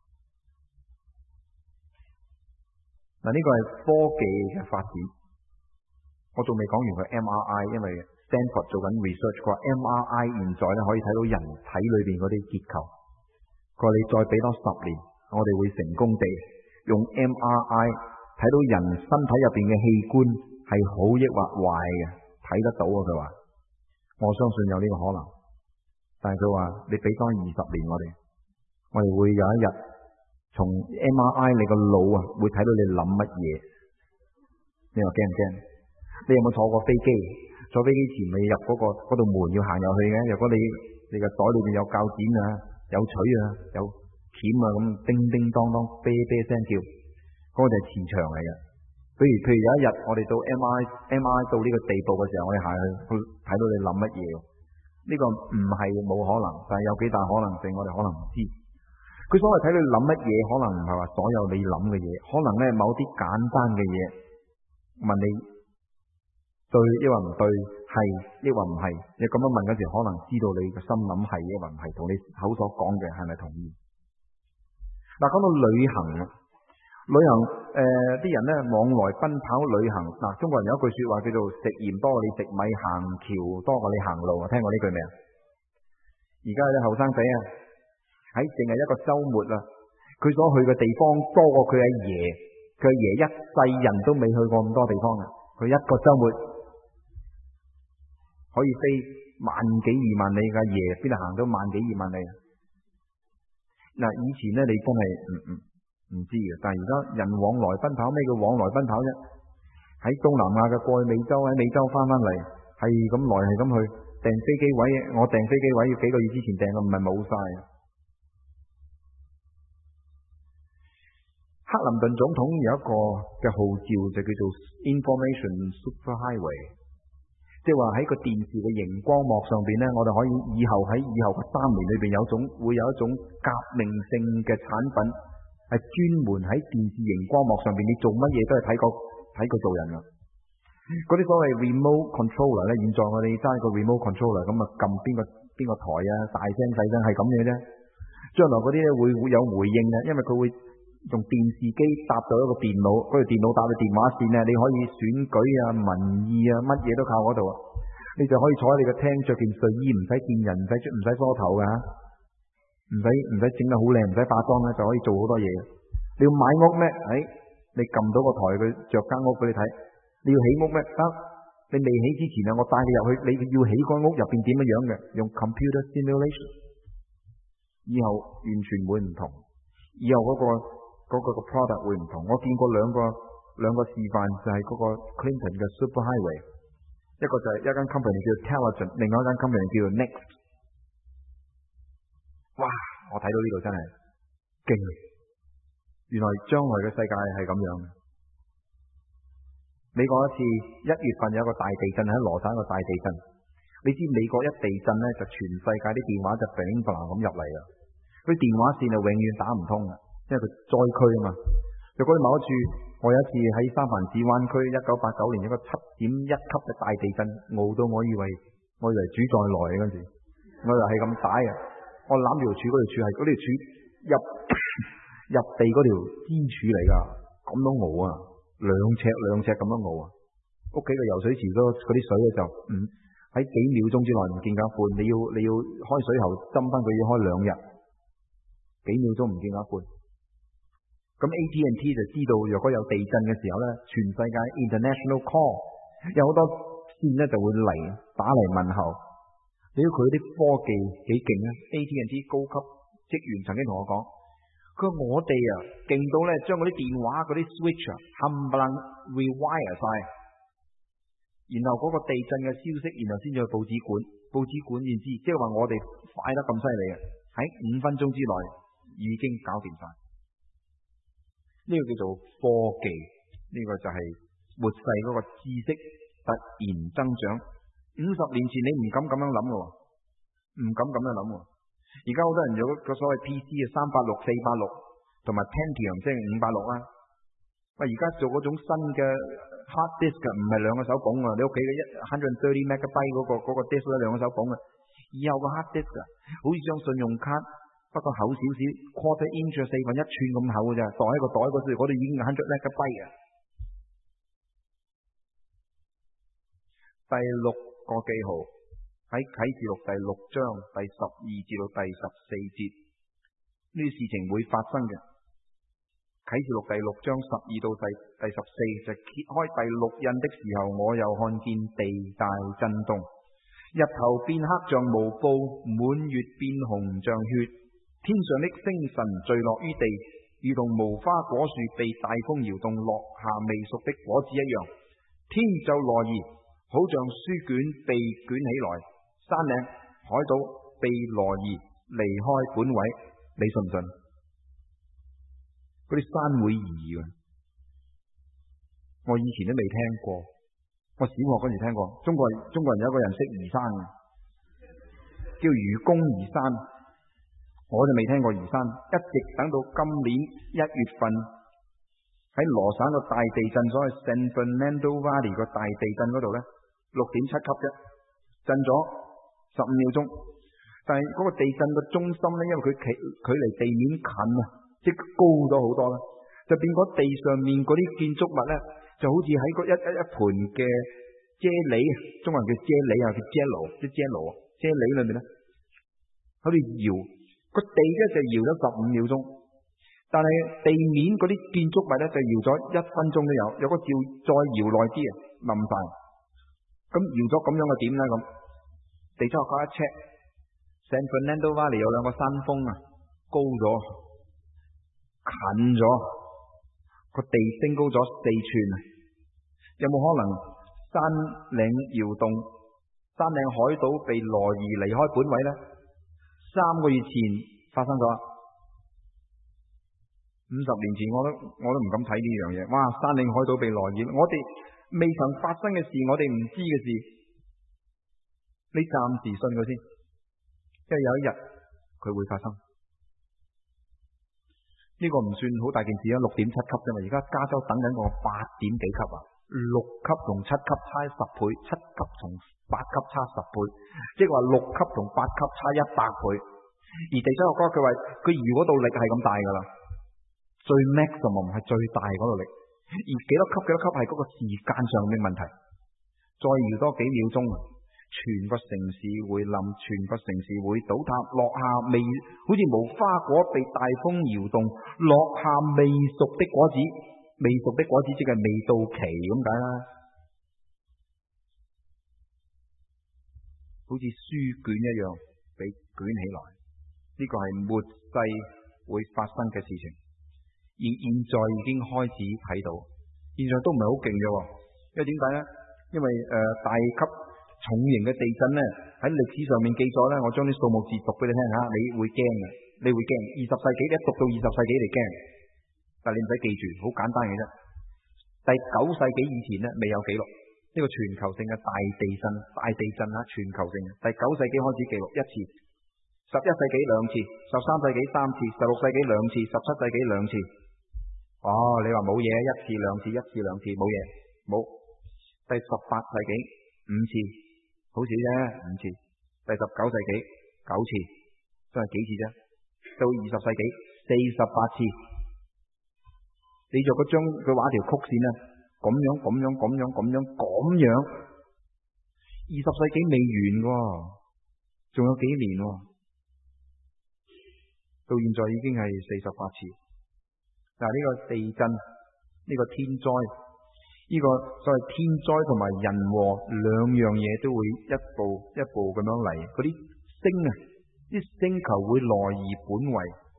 Speaker 2: 嗱，呢個係科技嘅發展。我仲未講完佢 MRI， 因為 Stanford 做緊 research， 佢話 MRI 現在咧可以睇到人體裏邊嗰啲結構。佢話你再俾多10年，我哋會成功地用 MRI 睇到人身體入邊嘅器官係好抑或壞嘅，睇得到啊！佢話我相信有呢個可能，但係佢話你俾多20年我哋會有一日從 MRI 你個腦啊會睇到你諗乜嘢。你話驚唔驚？你有冇坐過飛機？坐飛機前你入嗰度門要行入去嘅。如果你個袋裏邊有鉸剪啊、有錘啊、有鉗啊，咁叮叮當當、啤啤聲叫，嗰個就係磁場嚟嘅。譬如有一日我哋到 MRI 到呢個地步嘅時候，我哋行去睇到你諗乜嘢。呢個唔係冇可能，但係有幾大可能性，我哋可能唔知。佢所謂睇你諗乜嘢，可能唔係話所有你諗嘅嘢，可能咧某啲簡單嘅嘢，問你對抑或唔對，係抑或唔係，你咁樣問嗰時，可能知道你個心諗係抑或唔係，同你口所講嘅係咪同意？嗱，講到旅行啊， 旅行啲人咧往來奔跑旅行嗱，中國人有一句説話叫做食鹽多過你食米，行橋多過你行路啊！聽過呢句未啊？而家啲後生仔啊，喺淨係一個週末啊，佢所去嘅地方多過佢阿爺，佢阿爺一世人都未去過咁多地方啊！佢一個週末可以飛萬幾二萬里，嘅阿爺邊度行到萬幾二萬里啊？嗱，以前咧你真係唔知嘅，但係而家人往來奔跑，咩叫往來奔跑啫？喺東南亞嘅過去美洲，喺美洲翻嚟，係咁來係咁去訂飛機位，我訂飛機位要幾個月之前訂嘅，唔係冇晒。克林頓總統有一個嘅號召就叫做 Information Superhighway， 即係話喺個電視嘅熒光幕上邊呢，我哋可以以後嘅3年裏邊會有一種革命性嘅產品，係專門喺電視熒光幕上邊，你做乜嘢都係睇佢做人噶。嗰啲所謂 remote controller 咧，現在我哋揸個 remote controller 咁啊，撳邊個台啊，大聲細聲係咁嘅啫。將來嗰啲咧會有回應嘅，因為佢會用電視機搭到一個電腦，嗰條電腦搭到電話線咧，你可以選舉啊、民意啊，乜嘢都靠嗰度啊。你就可以坐喺你個廳，着件睡衣，唔使見人，唔使梳頭噶，唔使整得好靚，唔使化妝咧，就可以做好多嘢。你要買屋咩？你撳到個台，佢着間屋俾你睇。你要起屋咩？得，你未起之前啊，我帶你入去，你要起間屋入邊點樣嘅？用 computer simulation， 以後完全會唔同。以後嗰個 product 會唔同。我見過兩個示範，就係嗰個 Clinton 嘅 Superhighway， 一個就係一間 company 叫 Teligent， 另外一間 company 叫 Next。哇！我睇到呢度真係勁，原來將來嘅世界係咁樣。美國一次1月份有一個大地震，喺羅省一個大地震。你知美國一地震呢，就全世界啲電話就砰砰咁入嚟啊！佢電話線就永遠打唔通啊，因為佢災區啊嘛。如果某一處，我有一次喺三藩市灣區1989年一個7.1級嘅大地震，傲到我以為主在內嗰陣時，我就係咁打嘅。我攬住條柱，嗰條柱入地嗰條支柱嚟噶，咁都傲啊，兩尺咁樣傲啊！屋企嘅游水池嗰啲水咧就喺幾秒鐘之內唔見咗一半，你要開水喉斟翻佢，要開2日，幾秒鐘唔見咗一半。咁 AT&T 就知道，若果有地震嘅時候咧，全世界 international call 有好多線咧就會嚟打嚟問候。你知佢啲科技幾勁啊 ？AT&T 高級職員曾經同我講，佢話我哋啊勁到咧，將嗰啲電話嗰啲 switch 啊冚唪唥 rewire 晒，然後嗰個地震嘅消息，然後先至去報紙館先知，即係話我哋快得咁犀利啊！喺5分鐘之內已經搞掂晒。呢個叫做科技，呢個就係末世嗰個知識突然增長。50年前你唔敢咁樣諗嘅，唔敢咁樣諗。而家好多人有個所謂 PC 啊，386、486同埋 Pentium 即係586啊。而家做嗰種新嘅 hard disk 唔係2個手捧啊，你屋企嘅130 megabyte 嗰個 disk 咧2個手捧啊。以後個 hard disk 好似張信用卡，不過厚少少 ，quarter inch 4/4寸咁厚嘅咋，袋喺個袋嗰度已經100 megabyte 啊。第6個記號喺啟示錄第6章第12至到第14節，呢啲事情會發生嘅。啟示錄第6章12到第14就揭開第6印的時候，我又看見地大震動，日頭變黑像毛布，滿月變紅像血，天上的星辰墜落於地，如同無花果樹被大風搖動落下未熟的果子一樣。天就挪移，好像書卷被捲起來，山嶺海島被挪移離開本位。你信唔信？嗰啲山會移嘅，我以前都未聽過。我小學嗰時聽過，中國人有一個人識移山嘅，叫愚公移山。我就未聽過移山，一直等到今年1月份喺羅省個大地震，所謂 San Fernando Valley 個大地震嗰度呢，6.7級啫，震咗15秒鐘。但係嗰個地震嘅中心呢，因為佢距離地面近啊，即高咗好多啦。 就變咗地上面嗰啲建築物咧，就好似喺一盤嘅啫喱，中文叫啫喱啊，叫 jello， 即係 jello 啫喱裏面咧，喺度搖個地咧就搖咗15秒鐘，但係地面嗰啲建築物咧就搖咗1分鐘都有，有個照再搖耐啲啊，冧晒。咁搖咗咁樣嘅點咧咁，地質學家一 check San Fernando Valley 有2個山峰啊，高咗近咗，個地升高咗4寸啊！有冇可能山嶺搖動，山嶺海島被挪移離開本位咧？3個月前發生咗，50年前我都唔敢睇呢樣嘢。哇！山嶺海島被挪移，我哋未曾發生嘅事，我哋唔知嘅事，你暫時信佢先，因為有一日佢會發生。呢個唔算好大件事啊，6.7級啫嘛。而家加州等緊個8點幾級啊，6級同7級差10倍，7級同8級差10倍，即係話6級同8級差100倍。而地質學家佢話佢搖嗰度力係咁大噶啦，最 maximum 係最大嗰度力，而幾多級係嗰個時間上嘅問題。再搖多幾秒鐘，全個城市會冧，全個城市會倒塌，落下好似無花果被大風搖動，落下未熟的果子，未熟的果子即係未到期咁解啦，好似書卷一樣被捲起來。呢個係末世會發生嘅事情，而現在已經開始睇到，現在都唔係好勁嘅，因為點解呢？因為大級重型嘅地震呢，喺歷史上面記載呢，我將啲數目字讀俾你聽下，你會驚嘅，你會驚。20世紀一讀到20世紀嚟驚，但係你唔使記住，好簡單嘅啫。第9世紀以前呢，未有記錄呢個全球性嘅大地震啊，全球性嘅。第9世紀開始記錄1次，11世紀2次，13世紀3次，16世紀2次，17世紀2次。哦，你話冇嘢，1次2次，1次2次冇嘢，冇。第18世紀5次，好少啫，5次。第19世紀9次，都係幾次啫。到20世紀48次。你就將佢畫條曲線啊，咁樣，20世紀未完喎，仲有幾年喎，到現在已經係48次。但係呢個地震，呢個天災，呢個所謂天災同埋人禍兩樣嘢都會一步一步咁樣嚟。嗰啲星啊，啲星球會挪移本位。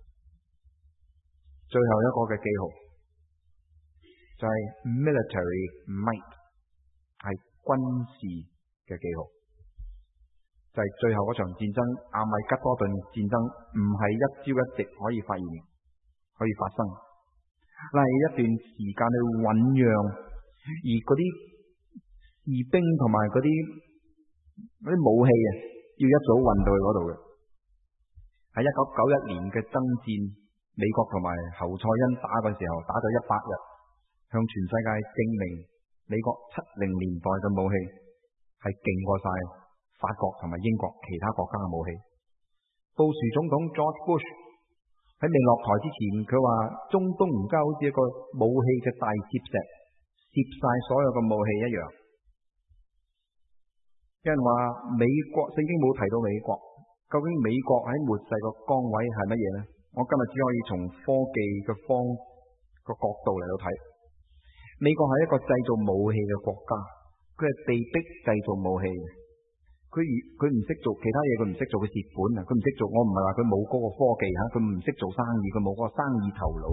Speaker 2: 最後一個嘅記號就係 military might， 係軍事嘅記號，就係最後嗰場戰爭，阿米吉多頓戰爭唔係一朝一夕可以發現，可以發生，係一段時間去醞釀，而嗰啲士兵同埋嗰啲武器啊，要一早運到去嗰度嘅。喺1991年嘅爭戰，美國同埋侯賽因打嘅時候，打咗100日，向全世界證明美國70年代嘅武器係勁過晒法國同埋英國其他國家嘅武器。布殊總統 George Bush 喺未落台之前，佢話中東而家好似一個武器嘅大攝石，攝晒所有嘅武器一樣。有人話美國聖經冇提到美國，究竟美國喺末世個崗位係乜嘢呢？我今日只可以從科技嘅個角度嚟到睇。美國係一個製造武器嘅國家，佢係被逼製造武器嘅。佢唔識做其他嘢，佢唔識做，佢蝕本啊！佢唔識做，我唔係話佢冇嗰個科技吓，佢唔識做生意，佢冇嗰個生意頭腦。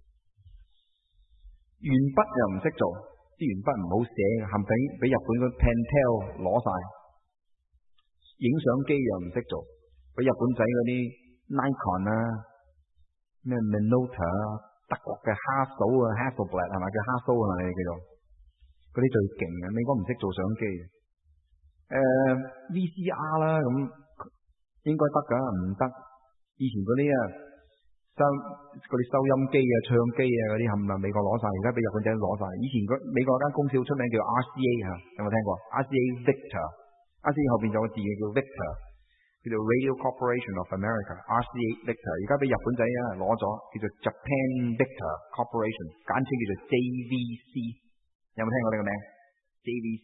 Speaker 2: 鉛筆又唔識做，啲鉛筆唔好寫，冚唪唥俾日本個 Pentel 攞晒。影相機又唔識做，俾日本仔嗰啲 Nikon 啊，咩 Minolta 啊，德國嘅哈蘇啊 ，Hasselblad 係咪叫哈蘇啊？你叫做嗰啲最勁嘅，美國唔識做相機。VCR 啦，咁應該得噶，唔得？以前嗰啲收音機啊、唱機啊嗰啲冚唪唥美國攞晒，而家俾日本仔攞晒。以前美國有間公司好出名叫 RCA 吓，有冇聽過 ？RCA Victor，RCA 後邊有個字叫 Victor， 叫做 Radio Corporation of America，RCA Victor， 而家俾日本仔攞咗，叫做 Japan Victor Corporation， 簡稱叫做 JVC。有冇聽過呢個名 ？JVC。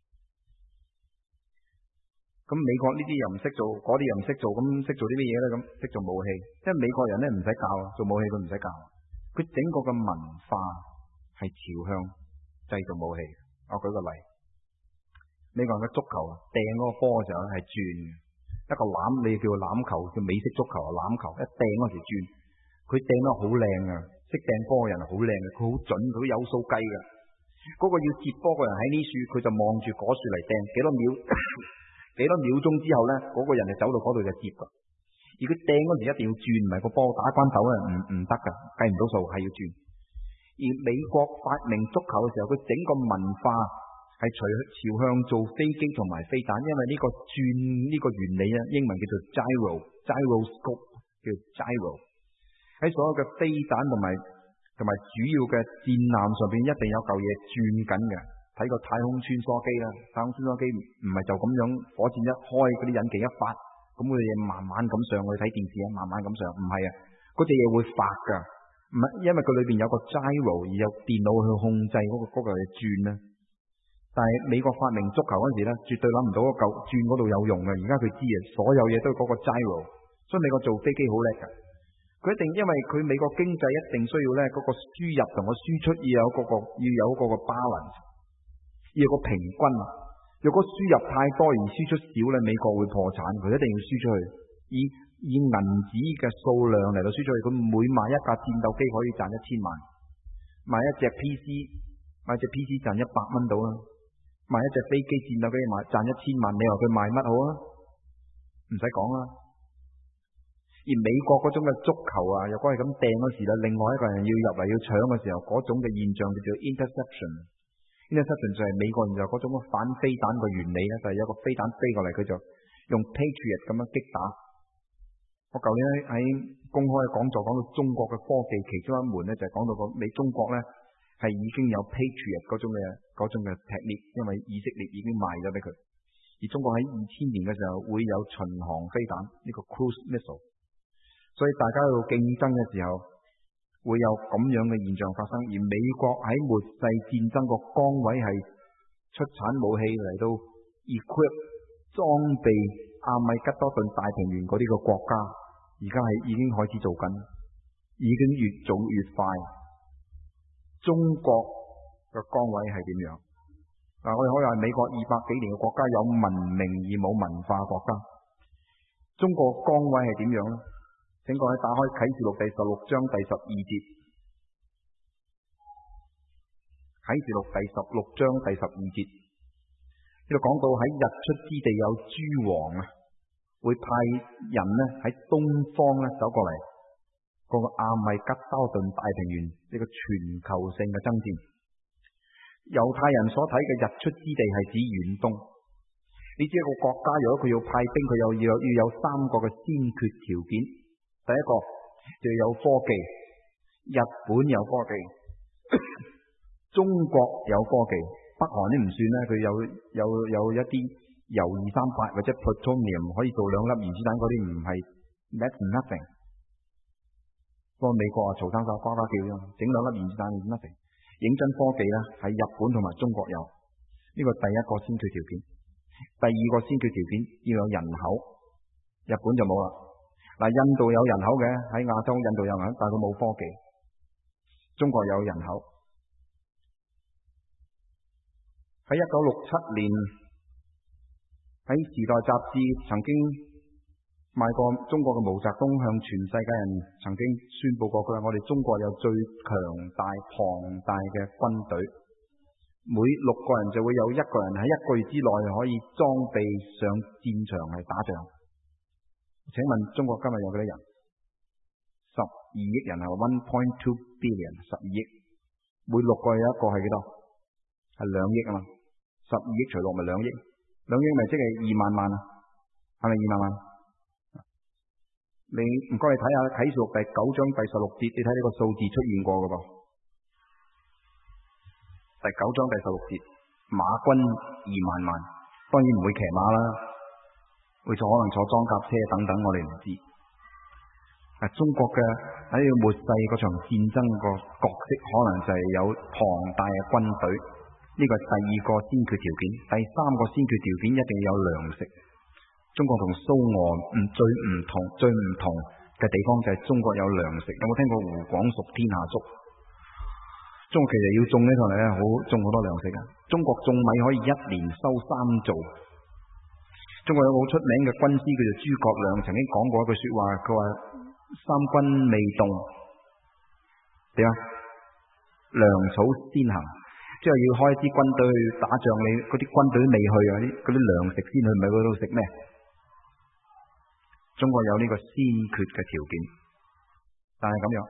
Speaker 2: 咁美國呢啲又唔識做，嗰啲又唔識做，咁識做啲咩嘢咧？咁識做武器，因為美國人咧唔使教，做武器佢唔使教，佢整個嘅文化係朝向製造武器。我舉個例，美國人嘅足球掟嗰個波嘅時候係轉嘅，一個籃你叫籃球，叫美式足球籃球，一掟嗰時轉，佢掟得好靚啊！識掟波嘅人好靚嘅，佢好準，佢有數計嘅。嗰個要接波嘅人喺呢樹，佢就望住嗰樹嚟掟，幾多秒鐘之後咧，嗰個人就走到嗰度就接噶。而佢掟嗰時一定要轉，唔係個波打關手咧，唔得噶，計唔到數，係要轉。而美國發明足球嘅時候，佢整個文化係朝向做飛機同埋飛彈，因為呢個轉呢個原理啊，英文叫做 gyroscope， 叫 gyro。喺所有嘅飛彈同埋主要嘅戰艦上邊，一定有嚿嘢轉緊嘅。睇個太空穿梭機啦，太空穿梭機唔係就咁樣，火箭一開嗰啲引擎一發，咁嗰啲嘢慢慢咁上去，睇電視啊，慢慢咁上，唔係啊，嗰隻嘢會發噶，唔係因為佢裏邊有個 gyro， 而有電腦去控制嗰個嘢轉啦。但係美國發明足球嗰時咧，絕對諗唔到嗰嚿轉嗰度有用嘅，而家佢知啊，所有嘢都係嗰個 gyro， 所以美國做飛機好叻噶。佢一定因為佢美國經濟一定需要咧嗰個輸入同個輸出要有嗰個 balance。要個平均，如果輸入太多而輸出少咧，美國會破產。佢一定要輸出去，以銀紙嘅數量嚟到輸出去。佢每賣一架戰鬥機可以賺1000萬，賣一隻 PC 賺100蚊到啦，賣一隻飛機戰鬥機賺1000萬，你話佢賣乜好啊？唔使講啦。而美國嗰種嘅足球啊，如果係咁掟嗰時咧，另外一個人要入嚟要搶嘅時候，嗰種嘅現象叫做 interception。interception 就係美國人就嗰種反飛彈嘅原理咧，就係有個飛彈飛過嚟，佢就用 Patriot 咁樣擊打。我舊年喺公開講座講到中國嘅科技，其中一門咧就係講到中國咧係已經有 Patriot 嗰種嘅 technique， 因為以色列已經賣咗俾佢。而中國喺2000年嘅時候會有巡航飛彈呢個 cruise missile， 所以大家喺度競爭嘅時候，會有咁樣嘅現象發生，而美國喺末世戰爭個崗位係出產武器嚟到 equip 裝備阿米吉多頓大平原嗰啲個國家，而家係已經開始做緊，已經越做越快。中國嘅崗位係點樣？我哋可以話美國200幾年嘅國家，有文明而冇文化國家。中國崗位係點樣呢？請各位打開啟示錄第16章第12節。啟示錄第16章第12節，呢度講到喺日出之地有諸王啊，會派人呢喺東方呢走過嚟，個阿米吉多頓大平原呢個全球性嘅爭戰。猶太人所睇嘅日出之地係指遠東。你知一個國家如果佢要派兵，佢要有3個嘅先決條件。第一個就要有科技，日本有科技，中國有科技，北韓都唔算啦，佢有一啲鈾238或者 plutonium 可以做2粒原子彈，嗰啲唔係 that's nothing。不過美國嘈生手呱呱叫啫，整2粒原子彈 is nothing。認真科技咧喺日本同埋中國有，呢個第一個先決條件。第二個先決條件要有人口，日本就冇啦。嗱，印度有人口嘅，喺亞洲印度有人口，但係佢冇科技。中國有人口。喺1967年，喺《時代》雜誌曾經賣過中國嘅毛澤東向全世界人曾經宣佈過，佢話我哋中國有最強大龐大嘅軍隊，每6個人就會有1個人喺1個月之內可以裝備上戰場嚟打仗。請問中國今日有幾多人？12億人係 1.2 billion， 12億，每6個有1個係幾多？係2億啊嘛，12億除6咪2億，2億咪即係2萬萬啊？係咪2萬萬？你唔該你睇下啟示錄第9章第16節，你睇呢個數字出現過㗎噃。第9章第16節，馬軍2萬萬，當然唔會騎馬啦。 會可能坐裝甲車等等，我哋唔知。中國嘅喺末世嗰場戰爭個角色，可能就係有龐大嘅軍隊，呢個係第二個先決條件。第三個先決條件一定要有糧食。中國同蘇俄最唔同嘅地方就係中國有糧食。有冇聽過湖廣熟天下熟？中國其實要種呢度嚟咧，種好多糧食嘅。中國種米可以1年收3造。中國有個好出名嘅軍師叫做諸葛亮，曾經講過一句說話，佢話三軍未動，點啊？糧草先行，即係要開支軍隊去打仗，你嗰啲軍隊未去啊，嗰啲糧食先去，唔係嗰度食咩？中國有呢個先決嘅條件，但係咁樣，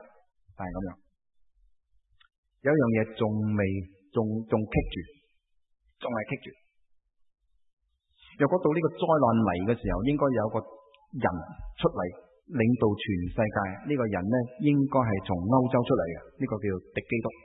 Speaker 2: 有一樣嘢仲棘住，仲係棘住。若果到呢個災難嚟嘅時候，應該有個人出嚟領導全世界。呢個人呢，應該係從歐洲出嚟嘅，呢個叫做敵基督。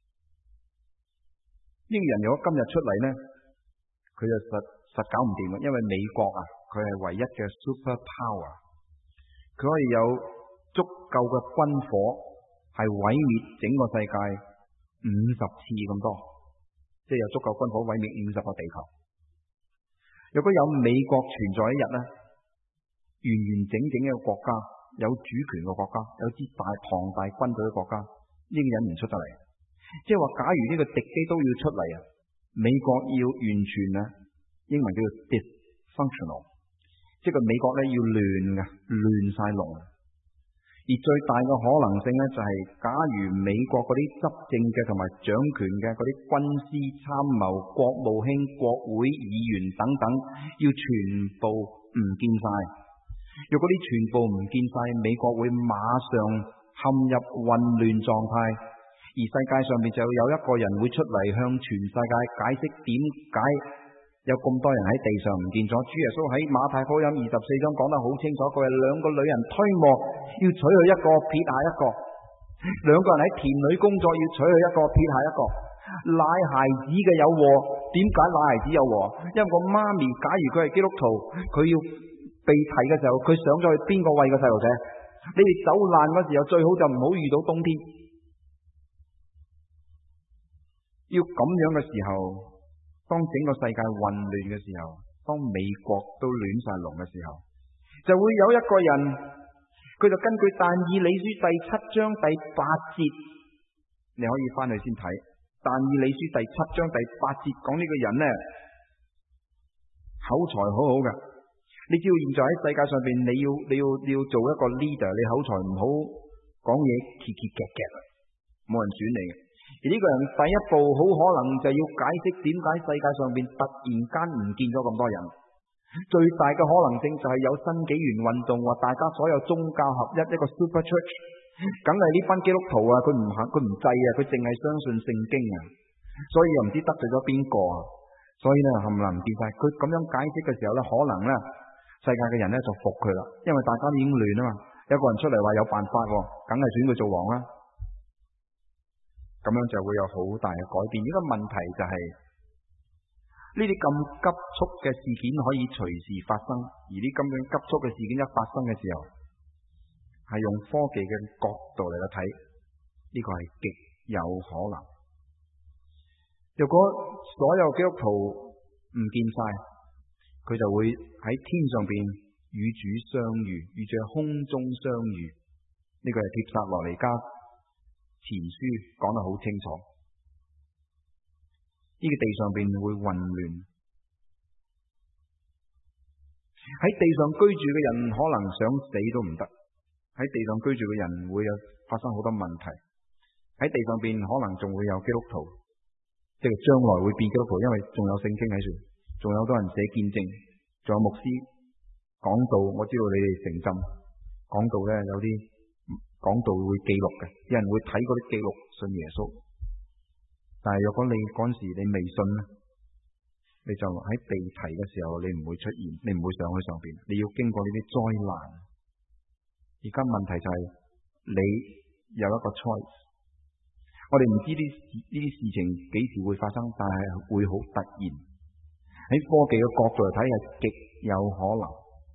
Speaker 2: 呢個人如果今日出嚟呢，佢就實搞唔掂嘅，因為美國啊，佢係唯一嘅 super power， 佢可以有足夠嘅軍火，係毀滅整個世界50次咁多，即係有足夠軍火毀滅50個地球。如果有美國存在一日呢，完整一個國家，有主權嘅國家，有支龐大軍隊嘅國家，呢個人唔出得嚟。即係話，假如呢個敵基督要出嚟啊，美國要完全啊，英文叫做 dysfunctional， 即係個美國呢要亂晒龍。而最大嘅可能性呢，就係假如美國嗰啲執政嘅同埋掌權嘅嗰啲軍師參謀、國務卿、國會議員等等，要全部唔見晒。如果啲全部唔見晒，美國會馬上陷入混亂狀態，而世界上面就有一個人會出嚟向全世界解釋點解有咁多人喺地上唔見咗。主耶穌喺馬太福音24章講得好清楚，佢係2個女人推磨，要取去一個撇下一個；2個人喺田裏工作，要取去一個撇下一個。奶孩子嘅有禍，點解奶孩子有禍？因為個媽咪假如佢係基督徒，佢要被提嘅時候，佢想咗去邊個餵個細路仔？你哋走難嗰時候，最好就唔好遇到冬天。要咁樣嘅時候，當整個世界混亂嘅時候，當美國都亂晒龍嘅時候，就會有一個人，佢就根據但以理書第7章第8節，你可以翻去先睇。但以理書第7章第8節講呢個人呢，口才好好嘅。你知道現在喺世界上邊，你要做一個 leader， 你口才唔好，講嘢結夾冇人選你嘅。而呢個人第一步好可能就要解釋點解世界上邊突然間唔見咗咁多人。最大嘅可能性就係有新紀元運動，話大家所有宗教合一，一個 super church， 梗係呢班基督徒啊，佢唔制啊，佢淨係相信聖經啊，所以又唔知得罪咗邊個啊，所以呢冚唪唥唔見晒。佢咁樣解釋嘅時候呢，可能呢世界嘅人呢就服佢啦，因為大家已經亂啊嘛，有個人出嚟話有辦法，梗係選佢做王啦。咁樣就會有好大嘅改變。呢個問題就係呢啲咁急促嘅事件可以隨時發生，而呢咁樣急促嘅事件一發生嘅時候，係用科技嘅角度嚟睇，呢個係極有可能。如果所有基督徒唔見晒，佢就會喺天上邊與主相遇，與主喺空中相遇。呢個係帖撒羅尼迦前書講得好清楚，呢個地上邊會混亂，喺地上居住嘅人可能想死都唔得，喺地上居住嘅人會有發生好多問題，喺地上邊可能仲會有基督徒，即係將來會變基督徒，因為仲有聖經喺度，仲有好多人寫見證，仲有牧師講道，我知道你哋成浸講道呢，有啲講道會記錄嘅，有人會睇嗰啲記錄信耶穌。但係若果你嗰陣時你未信咧，你就喺被提嘅時候你唔會出現，你唔會上去上邊，你要經過呢啲災難。而家問題就係你有一個 choice， 我哋唔知呢啲事情幾時會發生，但係會好突然。喺科技嘅角度嚟睇係極有可能。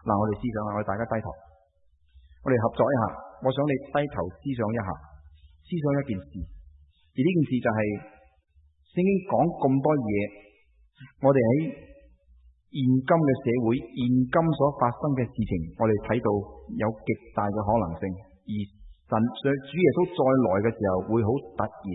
Speaker 2: 嗱，我哋思想下，我哋大家低頭，我哋合作一下。我想你低頭思想一下，思想一件事，而呢件事就係聖經講咁多嘢，我哋喺現今嘅社會，現今所發生嘅事情，我哋睇到有極大嘅可能性，而主耶穌再來嘅時候會好突然。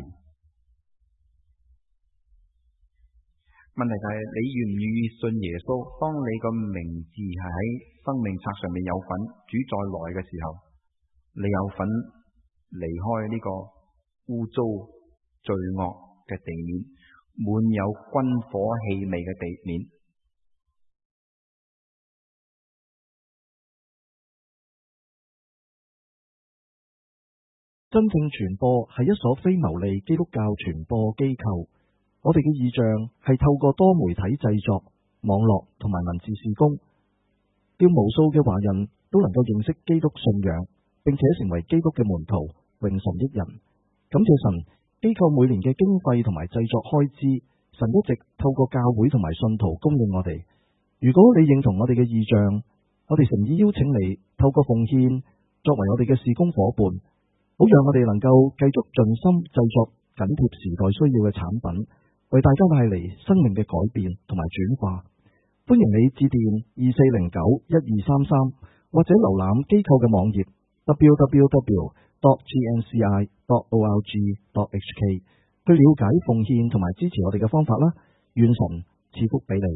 Speaker 2: 問題就係你願唔願意信耶穌？當你個名字係喺生命冊上面有份，主再來嘅時候，你有份離開呢個污糟罪惡嘅地面，滿有軍火氣味嘅地面。
Speaker 1: 真正傳播係一所非牟利基督教傳播機構。我哋嘅異象係透過多媒體製作、網絡同埋文字事工，叫無數嘅華人都能夠認識基督信仰，並且成為基督嘅門徒，榮神益人。感謝神，機構每年嘅經費同埋製作開支，神一直透過教會同埋信徒供應我哋。如果你認同我哋嘅異象，我哋誠意邀請你透過奉獻作為我哋嘅事工伙伴，好讓我哋能夠繼續盡心製作緊貼時代需要嘅產品，為大家帶嚟生命嘅改變同埋轉化。歡迎你致電2409-1233，或者瀏覽機構嘅網頁 www.gnci.org.hk 去了解奉獻同埋支持我哋嘅方法啦。願神賜福俾你。